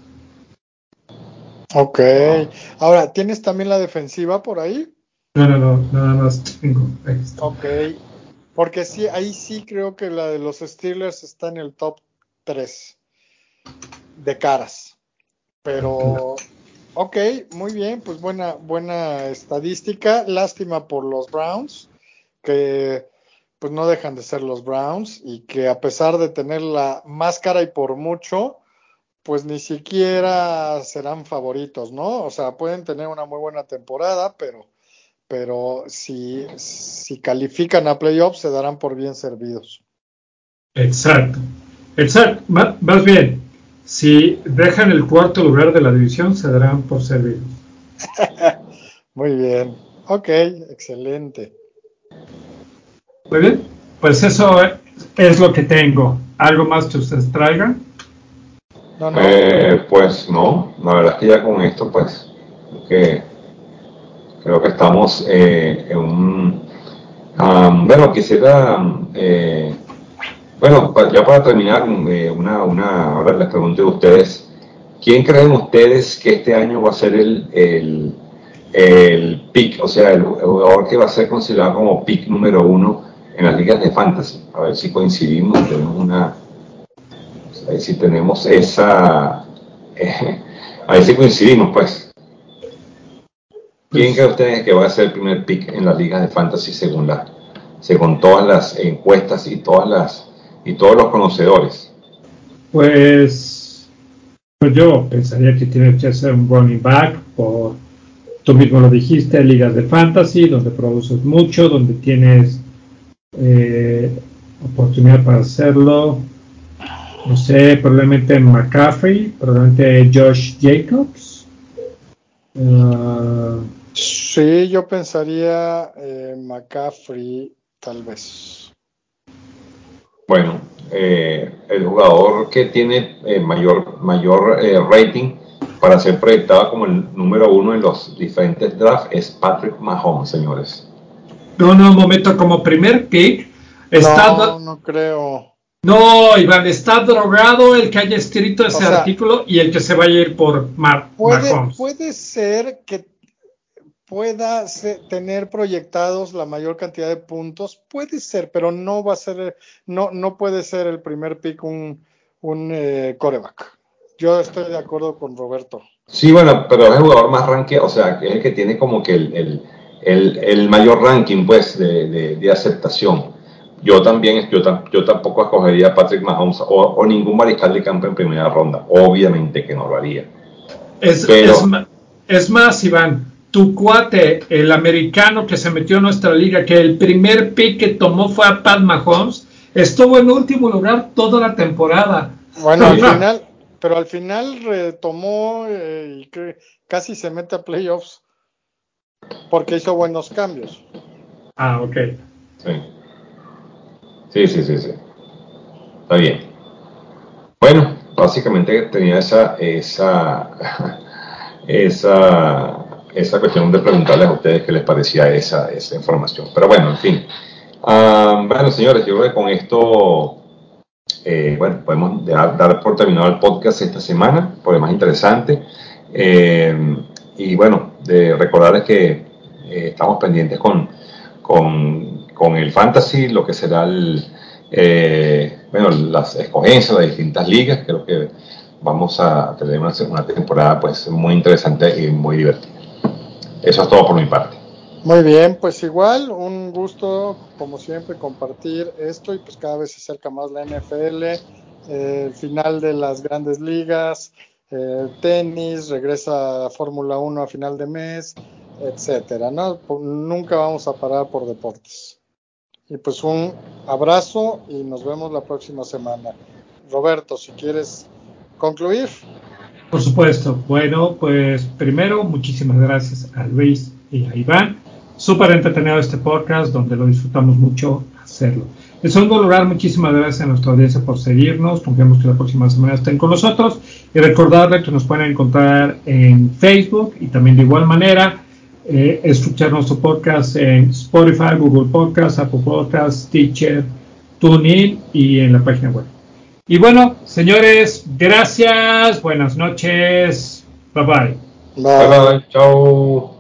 Ok. Ahora, ¿tienes también la defensiva por ahí? No, no, no, nada más tengo. Ahí está. Ok. Porque sí, ahí sí creo que la de los Steelers está en el top tres de caras. Pero, ok, muy bien, pues buena, buena estadística. Lástima por los Browns, que pues no dejan de ser los Browns y que a pesar de tener la más cara y por mucho, pues ni siquiera serán favoritos, ¿no? O sea, pueden tener una muy buena temporada, pero, pero si, si califican a playoffs se darán por bien servidos. Exacto, exacto, más, más bien, si dejan el cuarto lugar de la división, se darán por servidos. Muy bien, ok, excelente. Muy bien, pues eso es lo que tengo. ¿Algo más que ustedes traigan? No, no. Eh, pues no, la verdad es que ya con esto, pues, que creo que estamos eh, en un... Um, bueno, quisiera, eh, bueno, pa, ya para terminar, eh, una, una, ahora les pregunto a ustedes, ¿quién creen ustedes que este año va a ser el, el, el pick, o sea, el jugador que va a ser considerado como pick número uno en las ligas de fantasy? A ver si coincidimos, tenemos una, a ver si tenemos esa, eh, a ver si coincidimos, pues. ¿Quién cree Pues, ustedes que va a ser el primer pick en las ligas de fantasy según la, según todas las encuestas y todas las y todos los conocedores? pues, pues yo pensaría que tiene que ser un running back, por, tú mismo lo dijiste, ligas de fantasy, donde produces mucho, donde tienes eh, oportunidad para hacerlo. No sé, probablemente McCaffrey, probablemente Josh Jacobs. Uh, Sí, yo pensaría eh, McCaffrey, tal vez. Bueno, eh, el jugador que tiene eh, mayor, mayor eh, rating para ser proyectado como el número uno en los diferentes drafts es Patrick Mahomes, señores. no, no, un momento, como primer pick, está... No, no creo. No, Iván, está drogado el que haya escrito O ese sea, artículo y el que se vaya a ir por Mar puede, Mahomes. puede ser que pueda ser, tener proyectados la mayor cantidad de puntos, puede ser, pero no va a ser, no, no puede ser el primer pick un, un eh, coreback. Yo estoy de acuerdo con Roberto. Sí, bueno, pero es el jugador más rankeado, o sea, que es el que tiene como que el, el, el, el mayor ranking, pues, de, de, de aceptación. Yo también, yo, yo tampoco escogería a Patrick Mahomes o, o ningún mariscal de campo en primera ronda. Obviamente que no lo haría. Es, es, Pero, es más, Iván, tu cuate, el americano que se metió a nuestra liga, que el primer pick que tomó fue a Pat Mahomes, estuvo en último lugar toda la temporada. Bueno, al final, pero al final retomó eh, y que casi se mete a playoffs porque hizo buenos cambios. Ah, ok. Sí. Sí, sí, sí, sí. Está bien. Bueno, básicamente tenía esa, esa, esa, esa cuestión de preguntarles a ustedes qué les parecía esa, esa información. Pero bueno, en fin. Um, bueno, señores, yo creo que con esto, eh, bueno, podemos dar, dar por terminado el podcast esta semana, por lo más interesante. Eh, y bueno, de recordarles que eh, estamos pendientes con, con, con el Fantasy, lo que será el... Eh, bueno, las escogencias de distintas ligas. Creo que vamos a tener una, una temporada pues muy interesante y muy divertida. Eso es todo por mi parte. Muy bien, pues igual, un gusto como siempre compartir esto y pues cada vez se acerca más la N F L, eh, el final de las grandes ligas, eh, tenis, regresa Fórmula uno a final de mes, etcétera, ¿no? Pues nunca vamos a parar por deportes. Y pues un abrazo y nos vemos la próxima semana. Roberto, si quieres concluir. Por supuesto. Bueno, pues primero, muchísimas gracias a Luis y a Iván. Súper entretenido este podcast, donde lo disfrutamos mucho hacerlo. En segundo lugar, muchísimas gracias a nuestra audiencia por seguirnos. Confiamos que la próxima semana estén con nosotros. Y recordarles que nos pueden encontrar en Facebook y también de igual manera eh, escuchar nuestro podcast en Spotify, Google Podcasts, Apple Podcasts, Stitcher, TuneIn y en la página web. Y bueno, señores, gracias, buenas noches, bye bye. Bye bye, chao.